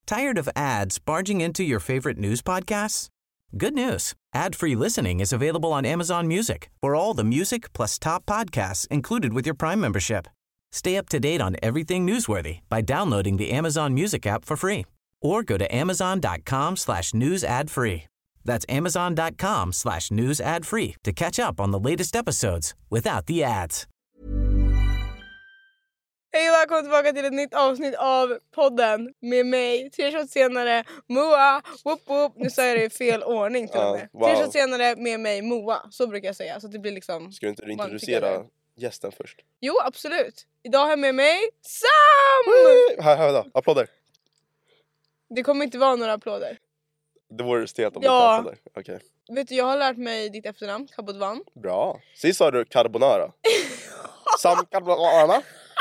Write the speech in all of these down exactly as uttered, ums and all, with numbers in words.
Tired of ads barging into your favorite news podcasts? Good news. Ad-free listening is available on Amazon Music for all the music plus top podcasts included with your Prime membership. Stay up to date on everything newsworthy by downloading the Amazon Music app for free or go to amazon.com slash news ad free. That's amazon.com slash news ad free to catch up on the latest episodes without the ads. Hej och välkommen tillbaka till ett nytt avsnitt av podden med mig. Tre shots senare, Moa. Whoop, whoop. Nu säger jag det i fel ordning till och med. Uh, wow. Tre shots senare med mig, Moa. Så brukar jag säga. Så det blir liksom... Ska du inte introducera gästen först? Jo, absolut. Idag har jag med mig Sam! Här, här då. Applåder. Det kommer inte vara några applåder. Det vore stelt om ja. det applåder. Okej. Okay. Vet du, jag har lärt mig ditt efternamn, Kabodvan. Bra. Sist sa du carbonara. Sam carbonara.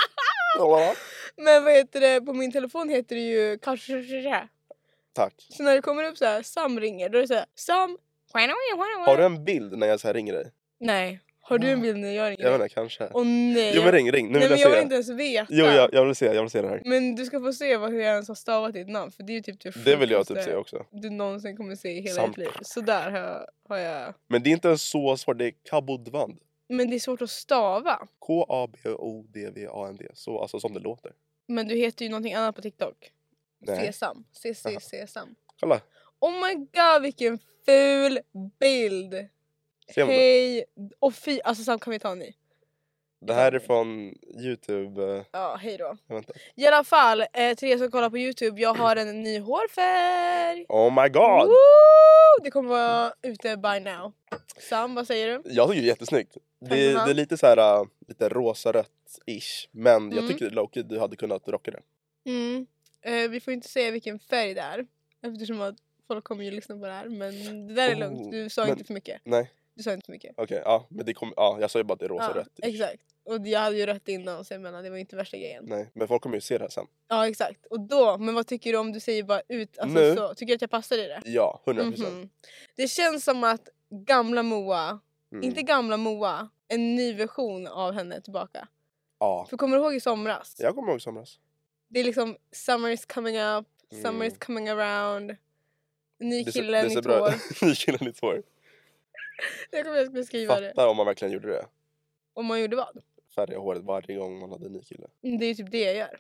Men vad heter det? På min telefon heter det ju Kashashasha. Tack. Så när det kommer upp så här, Sam ringer, då är det så här, Sam. Har du en bild när jag så här ringer dig? Nej. Har du en bild när jag ringer? Jag vet inte, kanske. Åh nej. Jo men ring, ring. Nu nej, vill men jag, jag se. vill inte ens veta. Jo, jag, jag vill se, jag vill se det här. Men du ska få se vad, hur jag ens har stavat ditt namn. För det är ju typ det Det vill jag typ se också. Du någonsin kommer se i hela Sam. ditt liv. Så där har jag, har jag... Men det är inte så svårt, det är Kabodvan. Men det är svårt att stava. K A B O D V A N D. Så alltså som det låter. Men du heter ju någonting annat på TikTok. Nej. Sesam. C C Sesam. Kolla. Oh my god, vilken ful bild. Hej. Och fy, alltså Sam, kan vi ta en ny? Det här är från YouTube. Ja, hej då. Vänta. I alla fall, eh, till er som kollar på YouTube, jag har en ny hårfärg. Oh my god. Woo! Det kommer vara ute by now. Sam, vad säger du? Jag tycker det är jättesnyggt. Det, det är lite så här uh, lite rosa-rött-ish. Men mm. jag tycker Loki, du hade kunnat rocka det. Mm. Eh, vi får inte säga vilken färg det är. Eftersom att folk kommer ju lyssna på det här. Men det där är oh, lugnt. Du sa men, inte för mycket. Nej. Du sa inte för mycket. Okej, okay, ja. Men det kom, ja, jag sa ju bara att det är rosa-rött. Ja, exakt. Och jag hade ju rött innan. Så jag menar, det var inte värsta grejen. Nej, men folk kommer ju se det här sen. Ja, exakt. Och då, men vad tycker du om du säger bara ut? Alltså nu? Så, tycker du att jag passar i det? Ja, hundra procent. Mm-hmm. Det känns som att gamla Moa, mm. inte gamla Moa, en ny version av henne tillbaka. Ja. För kommer du ihåg i somras? Jag kommer ihåg i somras. Det är liksom summer is coming up, summer mm. is coming around. Ny kille, det, det nytt hår. Ny kille, nytt hår. Jag kommer att beskriva Fattar det. Fattar om man verkligen gjorde det. Om man gjorde vad? Färga håret varje gång man hade en ny kille. Det är ju typ det jag gör.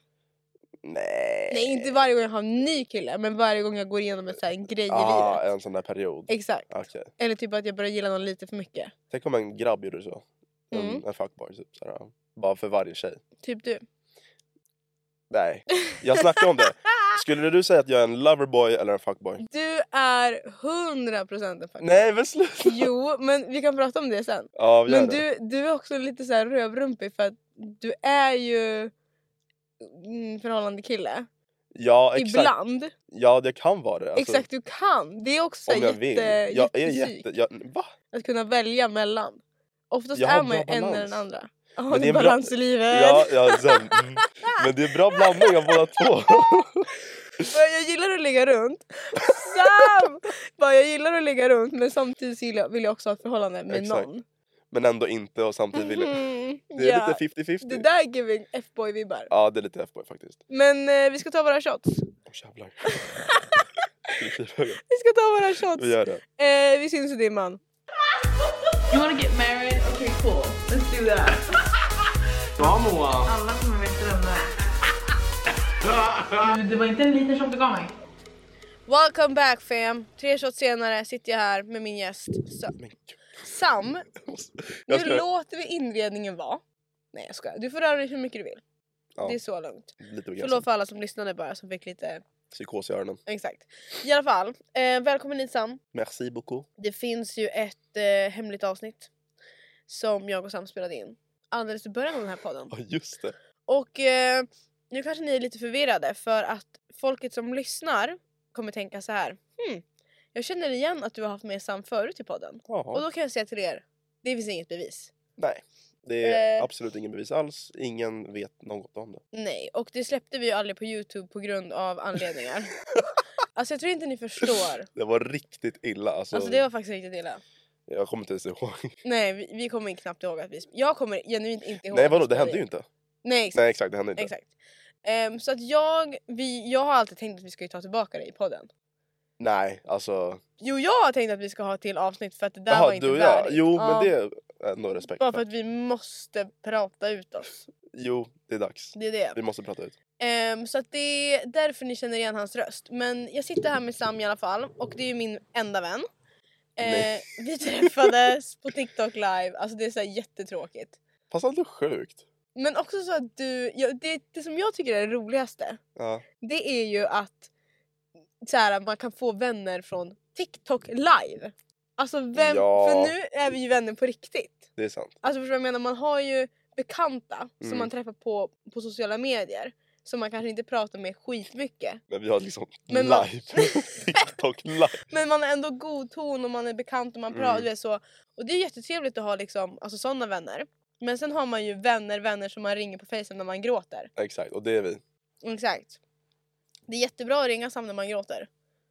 Nej. Nej, inte varje gång jag har en ny kille. Men varje gång jag går igenom ett så här, en grej ah, i livet. en sån där period. Exakt. Okay. Eller typ att jag börjar gilla någon lite för mycket. Tänk om en grabb gjorde så. En, mm. en fuckboy typ. Såhär, bara för varje tjej. Typ du. Nej, jag snackar om det. Skulle du säga att jag är en loverboy eller en fuckboy? Du är hundra procent en fuckboy. Nej, men sluta. Jo, men vi kan prata om det sen. Ja, vi gör men det. du, du är också lite så här rövrumpig för att du är ju förhållande kille. Ja, exakt. Ibland. Ja, det kan vara det. Alltså, exakt, du kan. Det är också om jag jätte, vill. Jag är jätte... Jag, va? Att kunna välja mellan. Oftast jag är man en eller den andra. Ja, men det är balans bra... i livet. Ja, ja sen, mm. Men det är bra blandning av båda två. Jag gillar att ligga runt. Sam! Jag gillar att ligga runt, men samtidigt vill jag också ha ett förhållande med exakt. Någon. Men ändå inte och samtidigt vill jag... Mm, det är yeah. lite fifty fifty. Det där är giving F-boy-vibbar. Ja, det är lite F-boy faktiskt. Men eh, vi ska ta våra shots. Åh, jävlar. Vi ska ta våra shots. Vi gör det. Eh, vi syns i dimman. You wanna get married? Okay, cool. Let's do that. Bra, Moa. Alla kommer veta vem det är. Det var inte en liten shot du gav mig. Welcome back, fam. Tre shots senare sitter jag här med min gäst Sam. Sam, nu ska... låter vi inredningen vara. Nej, jag skojar. Du får röra dig hur mycket du vill. Ja. Det är så lugnt. Förlåt för alla som lyssnade bara, som fick lite... psykos i öronen. Exakt. I alla fall, eh, välkommen hit Sam. Merci beaucoup. Det finns ju ett eh, hemligt avsnitt som jag och Sam spelade in alldeles i början av den här podden. Ja, just det. Och eh, nu kanske ni är lite förvirrade för att folket som lyssnar kommer tänka så här. Hmm, jag känner igen att du har haft med Sam förut i podden. Aha. Och då kan jag säga till er, det finns inget bevis. Nej, det är eh, absolut ingen bevis alls. Ingen vet något om det. Nej, och det släppte vi ju aldrig på YouTube på grund av anledningar. Alltså jag tror inte ni förstår. Det var riktigt illa. Alltså, alltså det var faktiskt riktigt illa. Jag kommer inte ens ihåg. Nej, vi, vi kommer knappt ihåg att vi... Jag kommer genuint inte ihåg. Nej, vadå? Det hände ju inte. Nej, exakt. Nej, exakt. Det hände inte. Exakt. Um, så att jag, vi, jag har alltid tänkt att vi ska ta tillbaka det i podden. Nej, alltså... Jo, jag har tänkt att vi ska ha till avsnitt för att det där Jaha, var inte du och värdigt. jag. Jo, ja. men det är ändå respekt Bara för. för att vi måste prata ut oss. Jo, det är dags. Det är det. Vi måste prata ut. Um, så att det är därför ni känner igen hans röst. Men jag sitter här med Sam i alla fall. Och det är ju min enda vän. Uh, vi träffades på TikTok live. Alltså det är så här jättetråkigt. Fast det är sjukt. Men också så att du... Ja, det, det som jag tycker är det roligaste. Ja. Det är ju att så här, man kan få vänner från TikTok live. Alltså vem... Ja. För nu är vi ju vänner på riktigt. Det är sant. Alltså för jag menar, man har ju bekanta Mm. som man träffar på, på sociala medier. Som man kanske inte pratar med skitmycket. Men vi har liksom Men man- live. TikTok live. Men man är ändå god ton och man är bekant och man pratar. Mm. Du vet, så. Och det är jättetrevligt att ha liksom, alltså, sådana vänner. Men sen har man ju vänner, vänner som man ringer på Facebook när man gråter. Exakt, och det är vi. Exakt. Det är jättebra att ringa Sam när man gråter.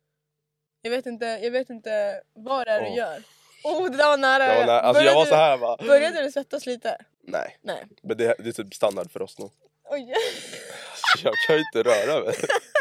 Jag vet inte, jag vet inte vad det är Åh. du gör. Oh, det där var nära. Jag var, nä- alltså jag var så här va. Började du svettas lite? Nej, Nej. men det, det är typ standard för oss nu. Oj. Jag kan ju inte röra mig.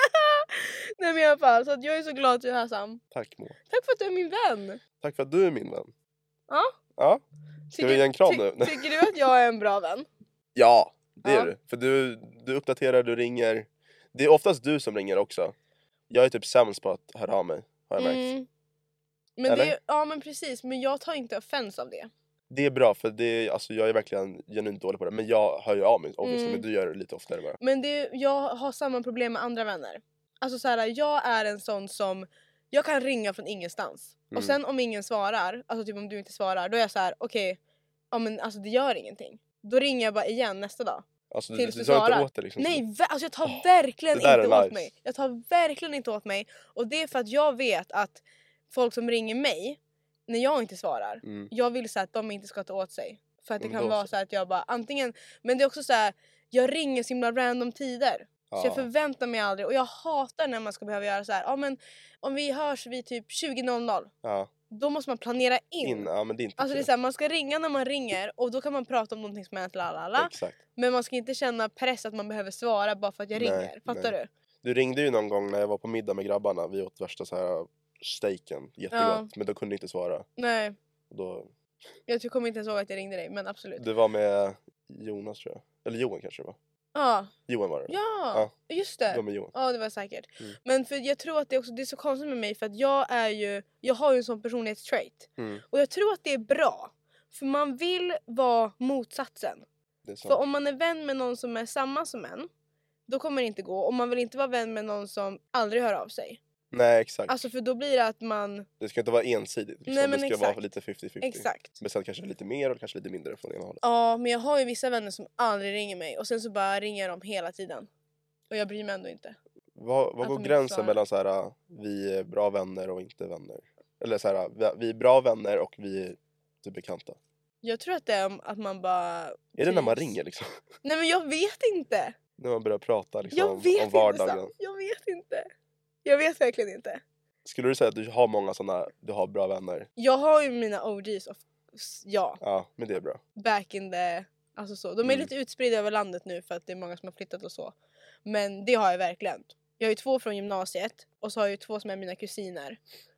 Nej men i alla fall, så att jag är så glad att du är här Sam. Tack Moa. Tack för att du är min vän. Tack för att du är min vän. Ja. Ja, ska vi ge en kram ty- nu? Tycker du att jag är en bra vän? Ja, det är Ja. du. För du, du uppdaterar, du ringer. Det är oftast du som ringer också. Jag är typ sämst på att höra av mig, har jag märkt. Mm. Men Eller? det är, ja men precis, men jag tar inte offens av det. Det är bra för det är, alltså, jag är verkligen genuint dålig på det. Men jag hör ju av mig obviously, Mm. men du gör det lite oftare bara. Men det, jag har samma problem med andra vänner. Alltså så här, jag är en sån som, jag kan ringa från ingenstans. Mm. Och sen om ingen svarar, alltså typ om du inte svarar, då är jag så här: okej, okay, ja men alltså det gör ingenting. Då ringer jag bara igen nästa dag. Alltså du, Tills du du tar inte svarar. åt det liksom. Nej, ver- alltså jag tar verkligen det där inte är åt nice. mig. Jag tar verkligen inte åt mig. Och det är för att jag vet att folk som ringer mig, när jag inte svarar, Mm. jag vill så att de inte ska ta åt sig. För att det Men kan då vara så. så att jag bara antingen, men det är också så här, jag ringer så himla random tider. Så jag Ja. förväntar mig aldrig, och jag hatar när man ska behöva göra så här. Ja men om vi hörs vid typ tjugo noll noll, Ja, då måste man planera in. in, ja men det är inte Alltså det är kul. så här, man ska ringa när man ringer och då kan man prata om någonting som hänt lalala. Exakt. Men man ska inte känna press att man behöver svara bara för att jag Nej, ringer. Fattar nej. du? Du ringde ju någon gång när jag var på middag med grabbarna. Vi åt värsta så här steaken, jättegott. Men då kunde du inte svara. Nej, Och då, jag tror- kommer inte ens ihåg att jag ringde dig, men absolut. det var med Jonas tror jag. Eller Johan kanske det var. Ja, Johan var det. ja, just Det var det. med Johan. Ja, det var säkert. Mm. Men för jag tror att det, också, det är så konstigt med mig för att jag är ju, jag har ju en sån personlighetstrait. Mm. Och jag tror att det är bra. För man vill vara motsatsen. Det är För sant. om man är vän med någon som är samma som en, då kommer det inte gå. Och man vill inte vara vän med någon som aldrig hör av sig. Nej exakt. Alltså för då blir det att man... Det ska inte vara ensidigt. Liksom. Nej, men det ska exakt. vara lite femtio femtio. Exakt. Men sen kanske lite mer och kanske lite mindre från ena hållet. Ja, men jag har ju vissa vänner som aldrig ringer mig. Och sen så bara ringer de hela tiden. Och jag bryr mig ändå inte. Vad, vad Att går de inte gränsen svarar. mellan så här, vi är bra vänner och inte vänner? Eller så här, vi- vi är bra vänner och vi är typ bekanta. Jag tror att det är om att man bara... Är det när man trivs. ringer liksom? Nej men jag vet inte. När man börjar prata liksom, Jag om, vet om inte vardagen. Sam. Jag vet inte. Jag vet verkligen inte. Skulle du säga att du har många sådana, du har bra vänner? Jag har ju mina O Gs. Of... Ja. Ja, men det är bra. Back in the... Alltså så. De är Mm. lite utspridda över landet nu för att det är många som har flyttat och så. Men det har jag verkligen. Jag har ju två från gymnasiet. Och så har jag ju två som är mina kusiner.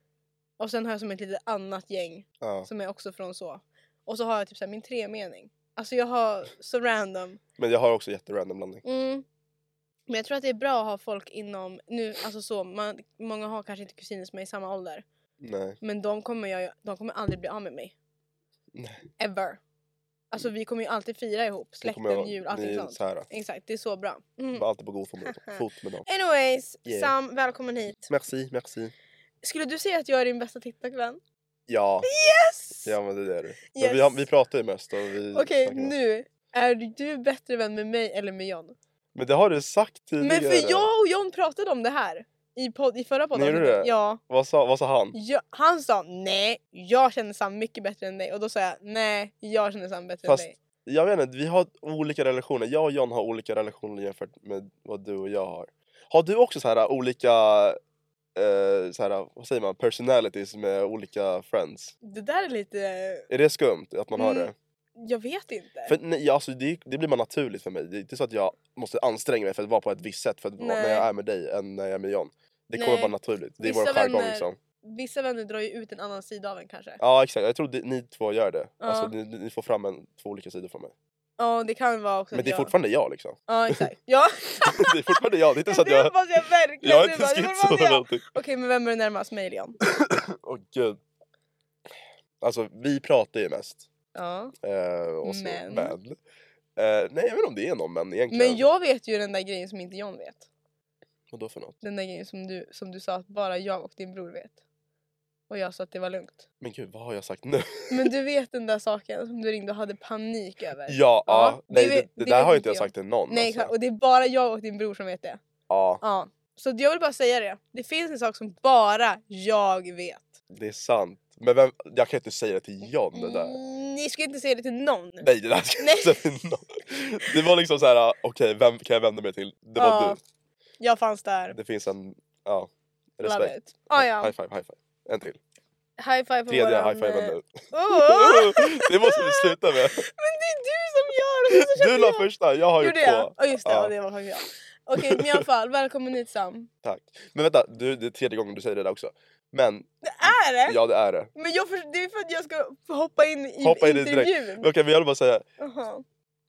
Och sen har jag som ett litet annat gäng. Ja. Som är också från så. Och så har jag typ så här min tremening. Alltså jag har så random. Men jag har också jätterandom blandning. Mm. Men jag tror att det är bra att ha folk inom... Nu, alltså så, man, många har kanske inte kusiner som är i samma ålder. Nej. Men de kommer, jag, de kommer aldrig bli av med mig. Nej. Ever. Alltså vi kommer ju alltid fira ihop. Det kommer Släkten, jag- jul, ni allting är sånt. så här. Exakt, det är så bra. Mm. Var alltid på god fot med, fot med dem. Anyways, Yeah. Sam, välkommen hit. Merci, merci. Skulle du säga att jag är din bästa TikTok-vän? Ja, Yes! ja men det är du. Men Yes. vi, har, vi pratar ju mest och vi Okej, snackar mest. nu. Är du bättre vän med mig eller med John? Men det har du sagt tidigare. Men för jag och John pratade om det här. I, podd, i förra podden. Gjorde du det? Ja. Vad sa, vad sa han? Ja, han sa nej, jag känner Sam mycket bättre än dig. Och då sa jag nej, jag känner Sam bättre Fast än dig. jag vet inte, vi har olika relationer. Jag och John har olika relationer jämfört med vad du och jag har. Har du också så här olika, eh, så här, vad säger man, personalities med olika friends? Det där är lite... Är det skumt att man har Mm. det? Jag vet inte. För nej, alltså, det, det blir bara naturligt för mig. Det är inte så att jag måste anstränga mig för att vara på ett visst sätt för att vara, när jag är med dig än när jag är med John. Det kommer Nej. bara naturligt. Det är Vissa vår jargong vänner- liksom. Vissa vänner drar ju ut en annan sida av en kanske. Ja exakt, jag tror det, ni två gör det. Ja. Alltså ni, ni får fram en, två olika sidor från mig. Ja, det kan vara också Men att det är jag... fortfarande jag liksom. Ja, exakt. Ja, Det är fortfarande jag, det är inte så att det jag... hoppas jag verkligen. Jag har Du inte bara, det skrivit hoppas så jag. någonting. Okej, men vem är det närmast mig, Leon? Åh gud. Alltså vi pratar ju mest. Ja. Eh, och så, Men? men. Eh, nej jag vet inte om det är någon men egentligen. Men jag vet ju den där grejen som inte John vet. Vad då för något? Den där grejen som du, som du sa att bara jag och din bror vet. Och jag sa att det var lugnt. Men gud, vad har jag sagt nu? Men du vet den där saken som du ringde och hade panik över. Ja, ja. det Nej, vet- det, det, det där vet har inte inte jag jag. sagt till någon. Nej, alltså. exakt. Och det är bara jag och din bror som vet det. Ja, Ja. Så jag vill bara säga det. Det finns en sak som bara jag vet. det är sant. Men vem, jag kan inte säga det till John det där. Mm, ni ska inte säga det till någon. Nej, det där ska jag Nej. inte säga till någon. Det var liksom så här, okej, vem kan jag vända mig till? Det var Ja, du. jag fanns där. Det finns en, ja, Love respekt. it. Ah, ja. High five, high five. En till. High five på Tredje våran... high five eh, nu. Oh! Det måste vi sluta med. Men det är du som gör det! och så Du köper la jag. första, jag har gjort Gjorde jag? två. Ja just det, Ja. ja. det var faktiskt jag. Okej, men i alla fall, välkommen hit Sam. Tack. Men vänta, du, det är tredje gången du säger det där också. Men, Det är det! ja det är det. Men jag för, det är för att jag ska få hoppa in i Hoppa in i direkt. intervjun. Okej, men jag vill bara säga, Aha.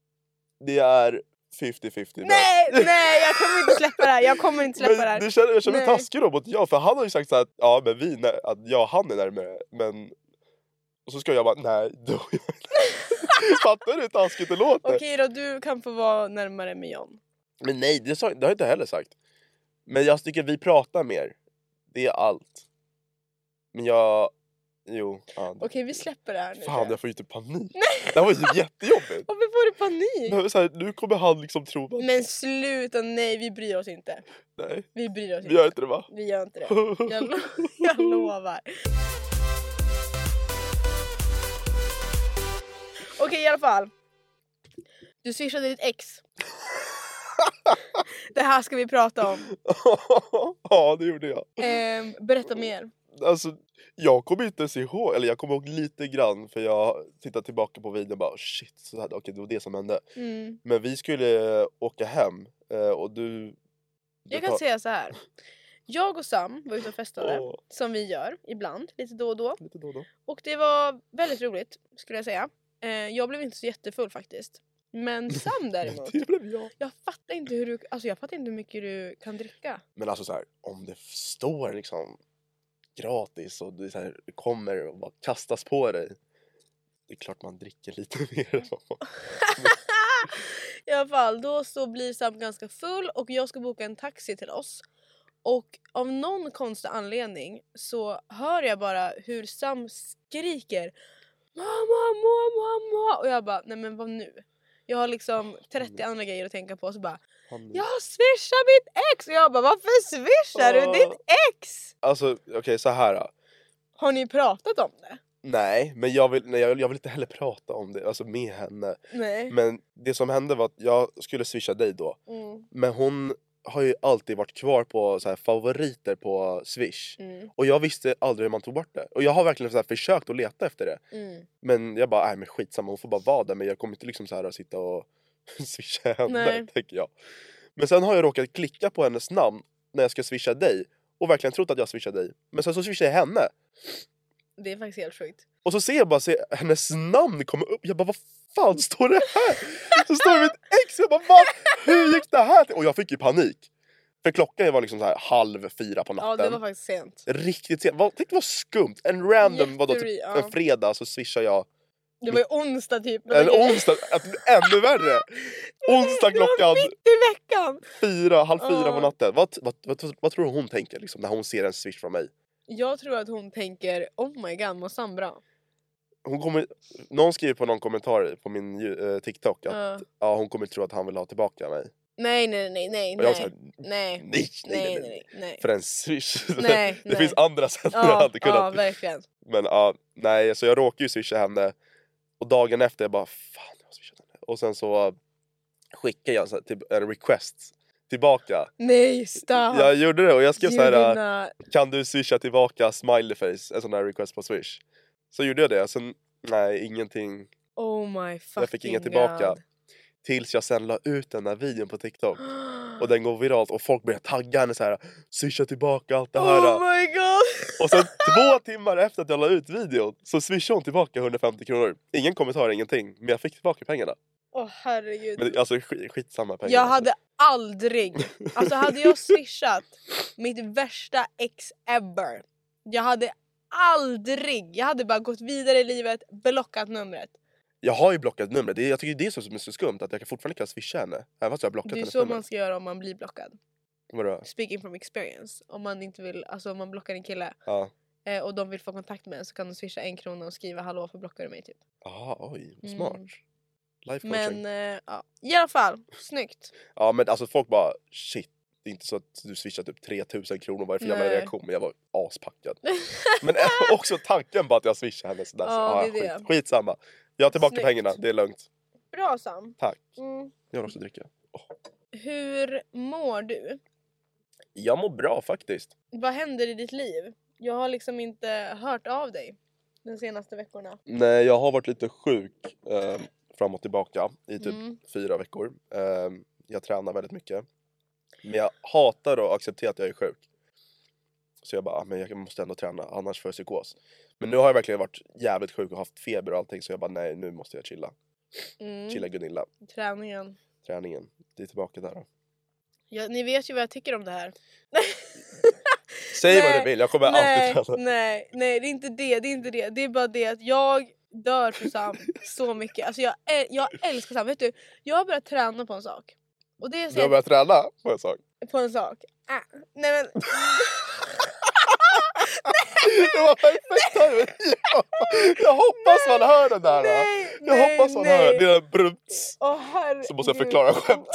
det är femtio femtio. Nej, nej, jag kommer inte släppa det här. Jag kommer inte släppa det Men här. du känner, jag känner mig Nej. taskig då mot jag, för han har ju sagt så här att ja men vi, när, att jag och han är närmare, men och så ska jag bara nej du och jag. Fattar du hur taskigt det låter? Okej då, du kan få vara närmare med John. Men nej, det, sa, det har jag inte heller sagt. Men jag tycker vi pratar mer. Det är allt. Men jag, jo. Ja, det- Okej, vi släpper det här nu. Fan, jag får ju typ panik. Det här var ju jättejobbigt. Varför får du panik? Men så här, nu kommer han liksom tro att Men sluta, nej vi bryr oss inte. nej, Vi bryr oss vi inte. gör inte det va? Vi gör inte det. Jag, lo- jag lovar. Okej, i alla fall. Du swishade ditt ex. Det här ska vi prata om. Ja, det gjorde jag. Ehm, berätta mer. Alltså, jag kommer inte ens ihåg, eller jag kommer ihåg lite grann för jag tittade tillbaka på videon och bara shit, så här, okej det var det som hände. Mm. Men vi skulle åka hem eh, och du... du Jag kan tar- säga så här. Jag och Sam var ute och festade. Åh, Som vi gör ibland, lite då och då. lite då och då. Och det var väldigt roligt, skulle jag säga. Eh, jag blev inte så jättefull faktiskt. Men Sam däremot. Det blev jag. Jag fattar inte hur du, alltså jag fattar inte hur mycket du kan dricka. Men alltså så här, om det står liksom gratis och det, så här, det kommer och bara kastas på dig. Det är klart man dricker lite mer. I alla fall, då så blir Sam ganska full och jag ska boka en taxi till oss. Och av någon konstig anledning så hör jag bara hur Sam skriker mamma, mamma, mamma. Och jag bara, nej men vad nu? Jag har liksom trettio andra grejer att tänka på, så bara Han- jag swishar mitt ex! Och jag bara, varför swishar du Åh. ditt ex? Alltså okej, så här. Då. Har ni pratat om det? Nej, men jag vill, nej, jag, jag vill inte heller prata om det, alltså med henne. Nej. Men det som hände var att jag skulle swisha dig då. Mm, Men hon har ju alltid varit kvar på så här favoriter på Swish. mm, Och jag visste aldrig hur man tog bort det. Och jag har verkligen så här försökt att leta efter det. mm. Men jag bara, nej men skitsamma, hon får bara vara där. Men jag kommer inte liksom så här att sitta och swisha henne, Nej. tänker jag. Men sen har jag råkat klicka på hennes namn när jag ska swisha dig. Och verkligen trott att jag swishade dig. Men sen så swishar jag henne. Det är faktiskt helt sjukt. Och så ser jag bara, se, hennes namn kommer upp. Jag bara, vad fan står det här? Så står det mitt ex. Jag bara, vad? Hur gick det här till? Och jag fick ju panik. För klockan var liksom så här halv fyra på natten. Ja, det var faktiskt sent. Riktigt sent. Vad, tänk vad skumt. En random, vadå, typ Jätteri- ja. en fredag så swishar jag. Det var ju onsdag typ. En onsdag, att, ännu värre. Onsdag klockan Mitt i veckan! fyra, halv fyra Ja. på natten. Vad, vad, vad, vad tror du hon tänker liksom, när hon ser en swish från mig? Jag tror att hon tänker, oh my god, mår Sam bra? Hon kommer, någon skriver på någon kommentar på min ju- eh, TikTok att Ja. ja, hon kommer tro att han vill ha tillbaka mig. Nej, nej, nej, nej, Och jag var nej. såhär, Nej, nej, nej, nej, nej, nej, nej. för en swish. Nej, det nej. finns andra sätt jag Ja, hade kunnat. ja, verkligen. Men ja, nej, så jag råkade ju swisha henne. Och dagen efter jag bara, fan jag har swishat henne. Och sen så skickade jag en, så här, typ, en request tillbaka. Nej, stop! Jag gjorde det och jag skrev så här, Gud, dina- kan du swisha tillbaka smiley face, en sån här request på Swish. Så gjorde jag det, sen nej, ingenting Oh my fucking Jag fick inget tillbaka. God. Tills jag sen la ut den här videon på TikTok. Och den går viralt och folk börjar tagga henne så här. Swisha tillbaka allt det här. Oh my god. Och sen två timmar efter att jag la ut videon så swishade hon tillbaka hundrafemtio kronor. Ingen kommentar, ingenting. Men jag fick tillbaka pengarna. Åh oh, herregud. Men alltså skit, skitsamma pengar. Jag hade aldrig, alltså hade jag swishat mitt värsta ex ever. Jag hade aldrig, jag hade bara gått vidare i livet, blockat numret. Jag har ju blockat numret. Det är, jag tycker det är så som är så skumt att jag kan fortfarande kan swisha henne. Även fast jag har blockat det är hennes så nummer. man ska göra om man blir blockad. Vadå? Speaking from experience. Om man inte vill, alltså om man blockar en kille. Ja. Eh, och de vill få kontakt med en så kan de swisha en krona och skriva hallå för blockar du mig typ. Jaha, oj, smart. Mm. Life Men coaching. eh, ja, i alla fall, snyggt. Ja men alltså folk bara shit. Det är inte så att du swishar typ tre tusen kronor varje för jävla Nej. reaktion. Men jag var aspackad. Men också tanken på att jag swishar henne sådär. Ja, så, det är ah, det. skit, skitsamma. Jag har tillbaka Snyggt. pengarna, det är lugnt. Bra Sam. Tack. Mm. Jag vill också dricka. Oh. Hur mår du? Jag mår bra faktiskt. Vad händer i ditt liv? Jag har liksom inte hört av dig de senaste veckorna. Nej, jag har varit lite sjuk eh, fram och tillbaka i typ Mm. fyra veckor. Eh, jag tränar väldigt mycket. Men jag hatar att acceptera att jag är sjuk. Så jag bara, ah, men jag måste ändå träna, annars får jag psykos. Men nu har jag verkligen varit jävligt sjuk och haft feber och allting. Så jag bara, nej nu måste jag chilla. Mm. Chilla Gunilla. Träningen. Träningen, det är tillbaka där då. Ja, ni vet ju vad jag tycker om det här. Säg Nej, vad du vill, jag kommer nej, alltid träna. nej, nej, det är inte det, det är inte det. Det är bara det att jag dör för Sam så mycket. Alltså jag, äl- jag älskar Sam, vet du? Jag har börjat träna på en sak. Och det är så Du har börjat träna på en sak. på en sak. Äh, nej men... Det var perfekt timing. jag, jag hoppas man hör den där. Nej, jag nej, hoppas man nej. hör det är en bruts. Åh herregud. Så måste jag förklara skämt.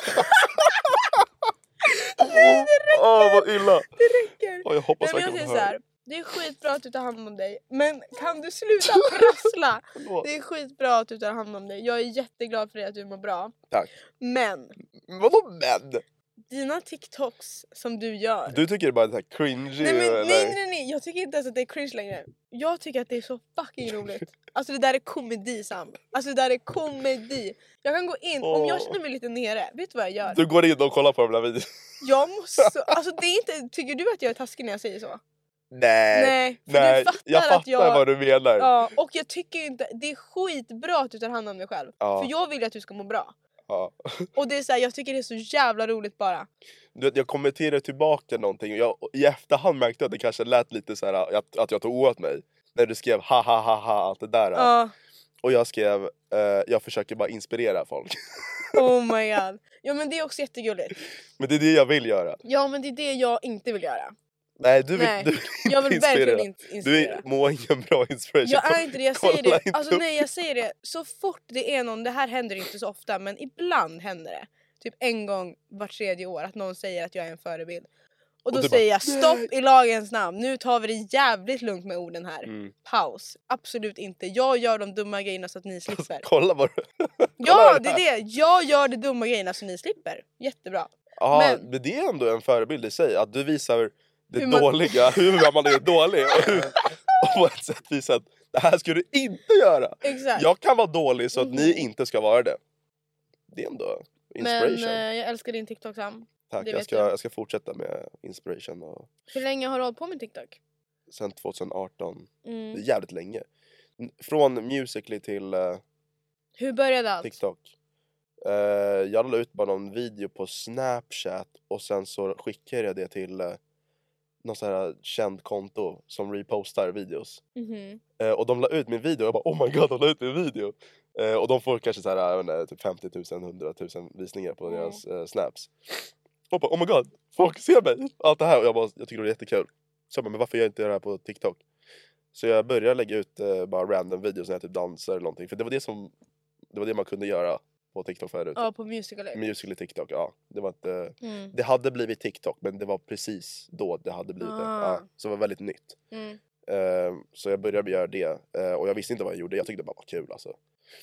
Nej, det räcker. Åh vad illa. Det räcker. Åh, jag hoppas Nej, men jag verkligen säger man så hör. här. Det är skitbra att du tar hand om dig. Men kan du sluta prassla? Förlåt. Det är skitbra att du tar hand om dig. Jag är jätteglad för det att du mår bra. Tack. Men Vadå men? dina TikToks som du gör. Du tycker det bara är så här cringy Nej, men, eller? nej nej nej, jag tycker inte ens att det är cringe längre. Jag tycker att det är så fucking roligt. Alltså det där är komedi Sam. Alltså det där är komedi. Jag kan gå in, om jag känner mig lite nere, vet du vad jag gör? Du går in och kollar på de där videorna. Jag måste, alltså det är inte, tycker du att jag är taskig när jag säger så? Nej. Nej, för Nej, du fattar jag fattar att jag... vad du menar. Ja, och jag tycker inte, det är skitbra att du tar hand om dig själv. Ja. För jag vill ju att du ska må bra. Ja. Och det är så här, jag tycker det är så jävla roligt bara. Du vet, jag kommenterade tillbaka någonting och jag i efterhand märkte att det kanske lät lite så här att, att jag tog åt mig. När du skrev ha ha ha ha allt det där. Ja, Och jag skrev eh, jag försöker bara inspirera folk. oh my god. Ja men det är också jättegulligt. Men det är det jag vill göra. Ja men det är det jag inte vill göra. Nej du vill, Nej, du vill inte Jag vill inspirera. verkligen inte Du inspirera. är, må ingen bra inspiration. Jag är inte det, jag Kolla säger det. inte Alltså upp. nej jag säger det. Så fort det är någon, det här händer inte så ofta men ibland händer det. Typ en gång var tredje år att någon säger att jag är en förebild. Och då Och du säger bara, jag stopp i lagens namn. Nu tar vi det jävligt lugnt med orden här. Mm. Paus. Absolut inte. Jag gör de dumma grejerna så att ni slipper. Kolla vad du... Ja, det det är det. Jag gör de dumma grejerna så ni slipper. Jättebra. Ja, Men- men det är ändå en förebild i sig. Att du visar det Hur man- dåliga, hur man är dålig. Och, hur, och på ett sätt visar att det här ska du inte göra. Exakt. Jag kan vara dålig så att ni Mhm. inte ska vara det. Det är ändå inspiration. Men eh, jag älskar din TikTok Sam. Tack, det jag vet ska, jag. jag ska fortsätta med inspiration. Och Hur länge har du hållit på med TikTok? sen tjugo arton. Det Mm. är jävligt länge. Från Musical.ly till uh, Hur började allt? TikTok. Uh, jag la ut bara någon video på Snapchat. Och sen så skickade jag det till uh, någon sån här känd konto som repostar videos. Mhm. Uh, och de la ut min video. Jag bara oh my god, de la ut min video. Uh, och de får kanske så här, jag vet inte, typ femtio tusen, hundra tusen visningar på Mm. deras uh, snaps. Och bara oh my god, folk ser mig. Allt det här. Och jag, bara, jag tycker det är jättekul. Så jag bara, men varför gör jag inte det här på TikTok? Så jag började lägga ut uh, bara random videos när jag typ dansar eller någonting. För det var det som, det var det man kunde göra på TikTok förut. Ja, på Musical.ly. Musical.ly TikTok, ja. Det var inte... Mm. Det hade blivit TikTok, men det var precis då det hade blivit det. Ah. Ja, så det var väldigt nytt. Mm. Uh, så jag började göra det. Uh, och jag visste inte vad jag gjorde. Jag tyckte det bara var kul alltså.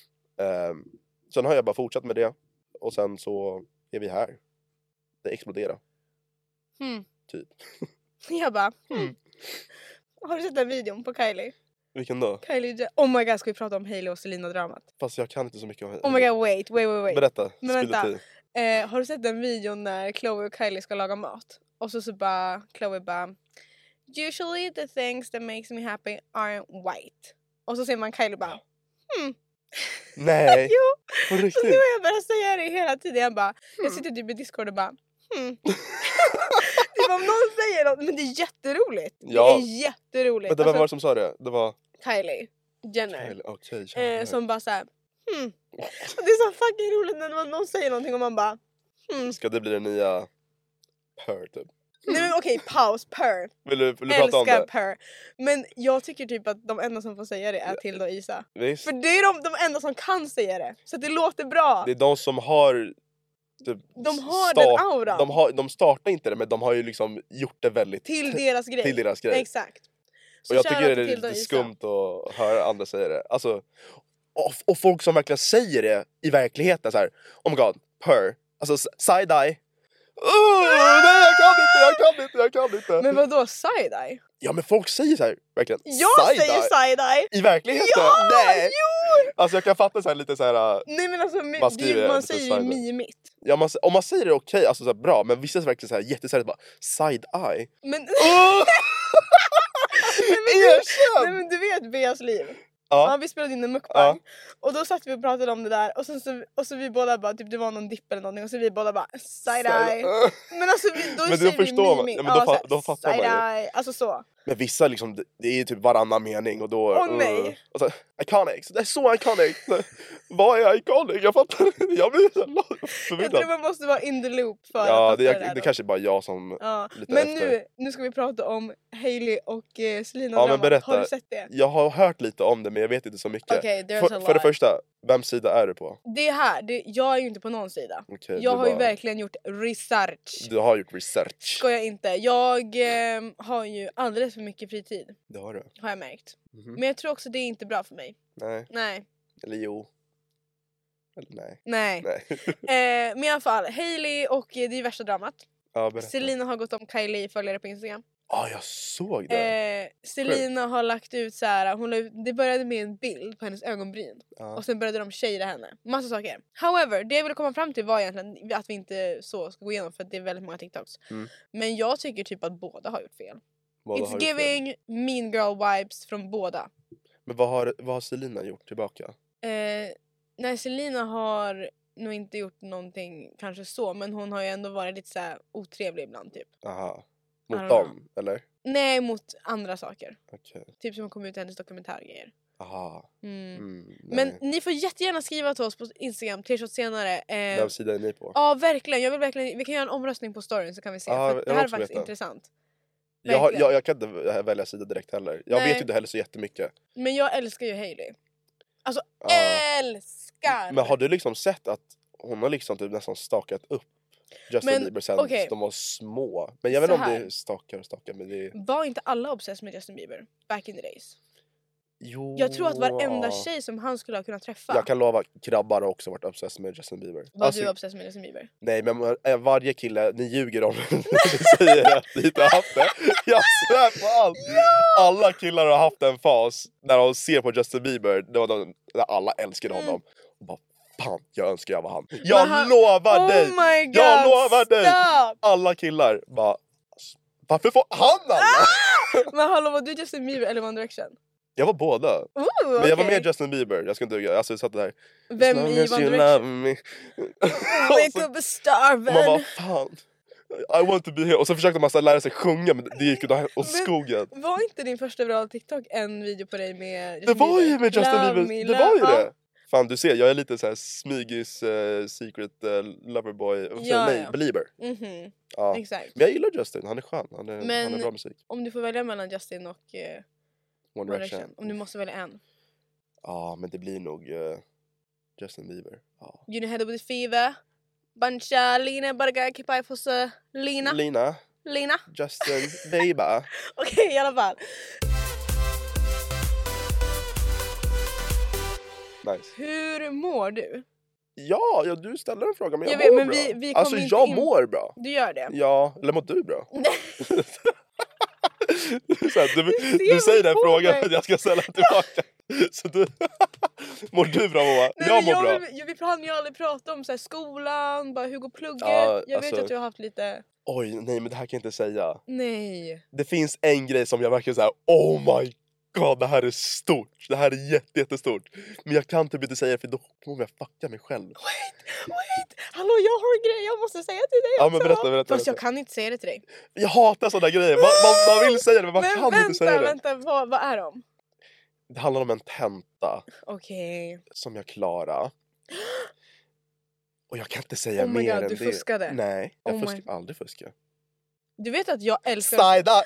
Uh, sen har jag bara fortsatt med det. Och sen så är vi här. Det exploderar. Mm. Typ. Jag bara, hmm. Mm. Har du sett den videon på Kylie? Vilken då? Kylie Jenner. Oh my god, ska vi prata om Hailey och Selena-dramat? Fast jag kan inte så mycket om Hailey. Oh my god, wait, wait, wait, wait. Berätta, Men vänta, eh, har du sett den videon när Chloe och Kylie ska laga mat? Och så så bara, Chloe bara, usually the things that makes me happy aren't white. Och så ser man Kylie bara, hmm. Nej, jo, på riktigt. så nu har jag börjat säga det hela tiden. Jag bara, jag sitter typ i Discord och bara, hmm. Typ om någon säger något, men det är jätteroligt. Ja. Det är jätteroligt. Men det, vem var det som sa det? Det var Kylie Jenner. Kylie, okej. Okay, eh, som bara såhär, hmm. Och det är så fucking roligt när någon säger någonting och man bara, hmm. Ska det bli den nya purr typ? Nej men okej, okay, paus, purr. Vill du, vill du prata om det? Älskar purr. Men jag tycker typ att de enda som får säga det är Tilda och Isa. Visst. För det är de, de enda som kan säga det. Så att det låter bra. Det är de som har typ, de har start, den auran. De, har, de startar inte det, men de har ju liksom gjort det väldigt till deras grej. Till deras grej. Exakt. Så och jag tycker det är Tilda lite och skumt att höra andra säga det. Alltså, och, och folk som verkligen säger det i verkligheten så här, oh my god, purr. Alltså side-eye. Oh, nej, jag kan inte, jag kan inte, jag kan inte. Men vadå side-eye? Ja, men folk säger så här, verkligen. Jag side-eye. säger side-eye. I verkligheten? Ja, nej. Jo! Alltså jag kan fatta så här lite så här. Nej men alltså, man, man, det, man säger ju mimigt. Ja, man, om man säger det okej, okay, alltså så här, bra. Men vissa är verkligen så här jätteseriöst bara, side-eye. Men... Oh! nej, men du, nej men du vet Beas liv. Ja. Ja, vi spelade in en mukbang. Ja. Och då satt vi och pratade om det där. Och så, så, och så vi båda bara, typ det var någon dipp eller någonting. Och så vi båda bara, side-eye. Side- Men alltså vi, då men säger då vi förstår man. mimik. Ja, men då, Ja, fa- så här, då fattar man ju. side-eye. Alltså så. Men vissa liksom, det- det är ju typ varannan mening och då... Åh, nej. Uh, och så, iconic, det är så iconic. Vad är iconic? Jag fattar inte. Jag blir så Jag förvirrad. tror man måste vara in the loop för Ja, att det, fatta är, där det då. kanske är bara jag som... Ja. lite Men efter. nu, nu ska vi prata om Hailey och eh, Selena. Ja, men dramat. berätta. Har du sett det? Jag har hört lite om det, men jag vet inte så mycket. Okej, there's a för, för det lot. första, vems sida är du på? Det här, det, jag är ju inte på någon sida. Okay, Jag du har ju bara- verkligen gjort research. Du har gjort research. Ska jag inte. Jag eh, har ju alldeles för mycket fritid. Det har du. Har jag märkt. Mhm. Men jag tror också det är inte bra för mig. Nej, Nej. eller jo. Eller nej. Nej. Nej. Eh, men i alla fall, Hailey och eh, det är värsta dramat. Ja, berätta. Selena har gått om Kylie följare på Instagram. Ja, jag såg det. Eh, Selena har lagt ut så här, hon la ut, det började med en bild på hennes ögonbryn. Ja. Och sen började de shada henne. Massa saker. However, det jag ville komma fram till var egentligen att vi inte så ska gå igenom för att det är väldigt många TikToks. Mm. Men jag tycker typ att båda har gjort fel. Båda har It's gjort fel. giving mean girl vibes från båda. Men vad har, vad har Selena gjort tillbaka? Eh, nej, Selena har nog inte gjort någonting kanske så, men hon har ju ändå varit lite så här otrevlig ibland typ. Aha. I Mot don't dem, eller? Nej, mot andra saker. Okej. Typ som kom ut i hennes dokumentärgrejer. Aha. Mm. Mm, Men nej. ni får jättegärna skriva till oss på Instagram tre shots senare. Eh, Vem sida är ni på? ja, verkligen. Jag vill verkligen. Vi kan göra en omröstning på storyn så kan vi se. Ja, för jag det vill här är också faktiskt veta. intressant. Jag, har, verkligen. jag, jag kan inte välja sida direkt heller. Jag Nej. vet ju inte heller så jättemycket. Men jag älskar ju Hailey. Alltså Ja. älskar! Men har du liksom sett att hon har liksom typ nästan stakat upp Justin Men, Bieber sen okej. de var små? Men jag vet Så inte om här. det är stakar och stakar, men det är... Var inte alla obsessed med Justin Bieber back in the days? Jo. Jag tror att varenda tjej som han skulle ha kunnat träffa. Jag kan lova, grabbar har också varit obsessed med Justin Bieber. Var Alltså, du obsessed med Justin Bieber? nej, men äh, varje kille, ni ljuger om när ni säger att ni inte har haft det. Jag svär på allt. Alla killar har haft en fas när de ser på Justin Bieber. Det var de, när alla älskade Mm. honom. Och bara, fan, jag önskar jag var han. Jag han- lovar Oh dig! my god! Jag lovar dig! Stop! Alla killar bara, varför får han alla? Men hallå, var du Justin Bieber eller One Direction? Jag var båda. Ooh, Men jag var okej. med Justin Bieber, jag ska inte duga. Alltså jag satt där. Vem As long i as One you Direction? love me. Wake up a star, Och man bara, vän. fan. I want to be here. Och så försökte man så här lära sig sjunga, men det gick ju åt Men- skogen. Var inte din första virala TikTok en video på dig med Justin Det var ju Bieber? med Justin Love Bieber. me, Det love- var ju ja. det. Fan, du ser, jag är lite så här smygis, uh, secret uh, loverboy. Vad säger Ja, jag? Nej, ja. belieber. Mhm, Ja. exakt. Men jag gillar Justin, han är skön. Han är, Men- han är bra musik. Om du får välja mellan Justin och eh, One One Direction. Direction. Om du måste välja en. Ja, men det blir nog uh, Justin Bieber. Ja. You know how to with fever. Buncha, Lina, Barga, Kipai, Fosse, Lina. Lina, Lina. Justin Bieber. Okej, i alla fall. Nice. Hur mår du? Ja, ja, du ställer en fråga, men jag, Jag vet, mår men bra. vi- vi kom alltså inte jag in- mår bra. Du gör det? Ja, eller mår du bra? Så här, du, du säger den frågan för att jag ska ställa tillbaka. Så du... Mår du bra, Moa? Nej, jag mår jag, bra. Vi, vi kan ju aldrig prata om så här, skolan, bara hur går plugget. Ja, jag alltså... vet att du har haft lite... Oj, nej men det här kan jag inte säga. Nej. Det finns en grej som jag verkligen såhär, oh my god, det här är stort. Det här är jätte, jättestort. Men jag kan typ inte säga det för då kommer jag fucka mig själv. Wait, wait. Hallå, jag har en grej jag måste säga till dig Ja, också. men berätta, berätta, Fast berätta. jag kan inte säga det till dig. Jag hatar sådana grejer. Man, man, man vill säga det men man Men kan vänta, inte säga det. vänta, vad, vad är de? Det handlar om en tenta Okej. Okay. som jag klarade. Och jag kan inte säga oh my mer God, än du det. fuskade. Nej, jag oh fuskar my... aldrig fuska. Du vet att jag älskar... Sajda!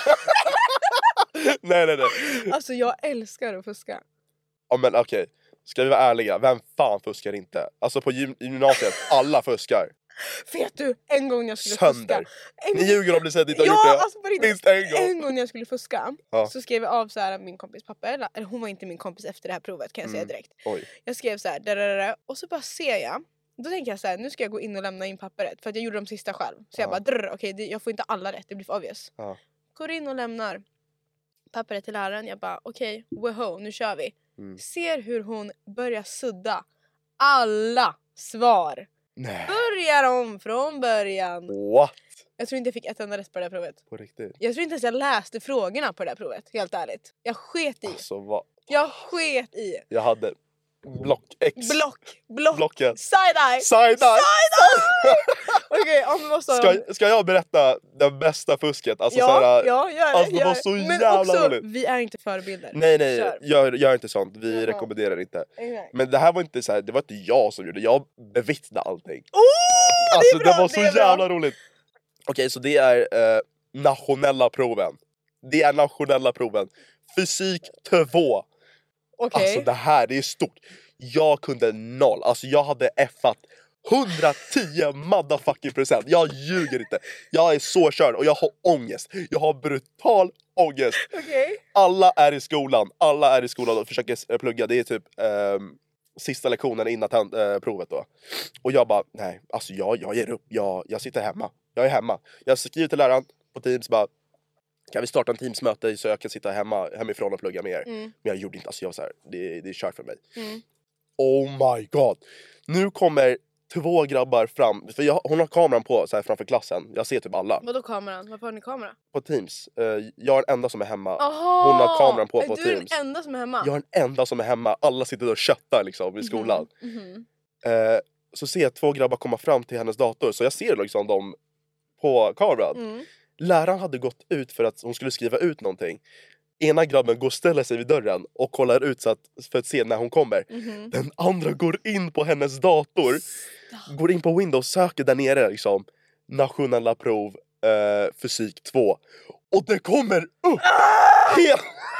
nej, nej, nej. Alltså jag älskar att fuska. Ja men okej, okay. Ska vi vara ärliga, vem fan fuskar inte? Alltså på gym- gymnasiet, alla fuskar. Vet du, en gång jag skulle Sönder. fuska. En... Ni ljuger om ni säger att ni inte har ja, gjort det. Alltså på riktigt. Minst en gång. En gång när jag skulle fuska ja. så skrev jag av så här min kompis pappa. Eller, eller hon var inte min kompis efter det här provet kan jag mm. säga direkt. Oj. Jag skrev så här, dararara, och så bara ser jag. Då tänker jag så här, nu ska jag gå in och lämna in pappret. För att jag gjorde de sista själv. Så ja. jag bara, drr, okej okay, jag får inte alla rätt, det blir för obvious. Ja. Går in och lämnar pappret till läraren. Jag bara, okej, okay, woho, nu kör vi. Mm. Ser hur hon börjar sudda alla svar. Nej. Börjar om från början. What? Jag tror inte jag fick ett enda rätt på det här provet. På riktigt? Jag tror inte ens jag läste frågorna på det här provet, helt ärligt. Jag sket i. Alltså vad? Jag sket i. Jag hade block X. Block, block. Blocken. Side-eye. Side-eye. Okej, okay, om vi måste... Ska, ska jag berätta det bästa fusket? Alltså, ja, såhär, ja, gör det. alltså, det gör var det. så Men jävla också, roligt. vi är inte förebilder. Nej, nej, gör, gör inte sånt. Vi Jaha. rekommenderar inte. Exakt. Men det här var inte så här, det var inte jag som gjorde det. Jag bevittnade allting. Oh, alltså det, är bra, det var så det jävla roligt. Okej, okay, så det är eh, nationella proven. Det är nationella proven. Fysik två. Okay. Alltså det här, det är stort. Jag kunde noll. Alltså jag hade effat hundratio motherfucking procent. Jag ljuger inte. Jag är så körd och jag har ångest. Jag har brutal ångest. Okay. Alla är i skolan. Alla är i skolan och försöker plugga. Det är typ eh, sista lektionen innan äh, provet då. Och jag bara, nej, alltså jag, jag ger upp. Jag, jag sitter hemma. Jag är hemma. Jag skriver till läraren på Teams bara, kan vi starta en Teams-möte så jag kan sitta hemma, hemifrån och plugga med er. Mm. Men jag gjorde inte, alltså jag var så här, det, det är kört för mig. Mm. Oh my god. Nu kommer två grabbar fram. För jag, hon har kameran på så här framför klassen. Jag ser typ alla. Vadå kameran? Varför har ni kamera? På Teams. Uh, jag är den enda som är hemma. Aha! Hon har kameran på är på du Teams. Du är den enda som är hemma? Jag är den enda som är hemma. Alla sitter och köttar liksom i skolan. Mm-hmm. Mm-hmm. Uh, så ser jag två grabbar komma fram till hennes dator. Så jag ser liksom dem på kameran. Mm. Läraren hade gått ut för att hon skulle skriva ut någonting. Ena grabben går och ställer sig vid dörren och kollar ut så att, för att se när hon kommer. Mm-hmm. Den andra går in på hennes dator. Stop. Går in på Windows, söker där nere liksom. Nationella prov, eh, fysik två. Och det kommer upp! Ah! Hel...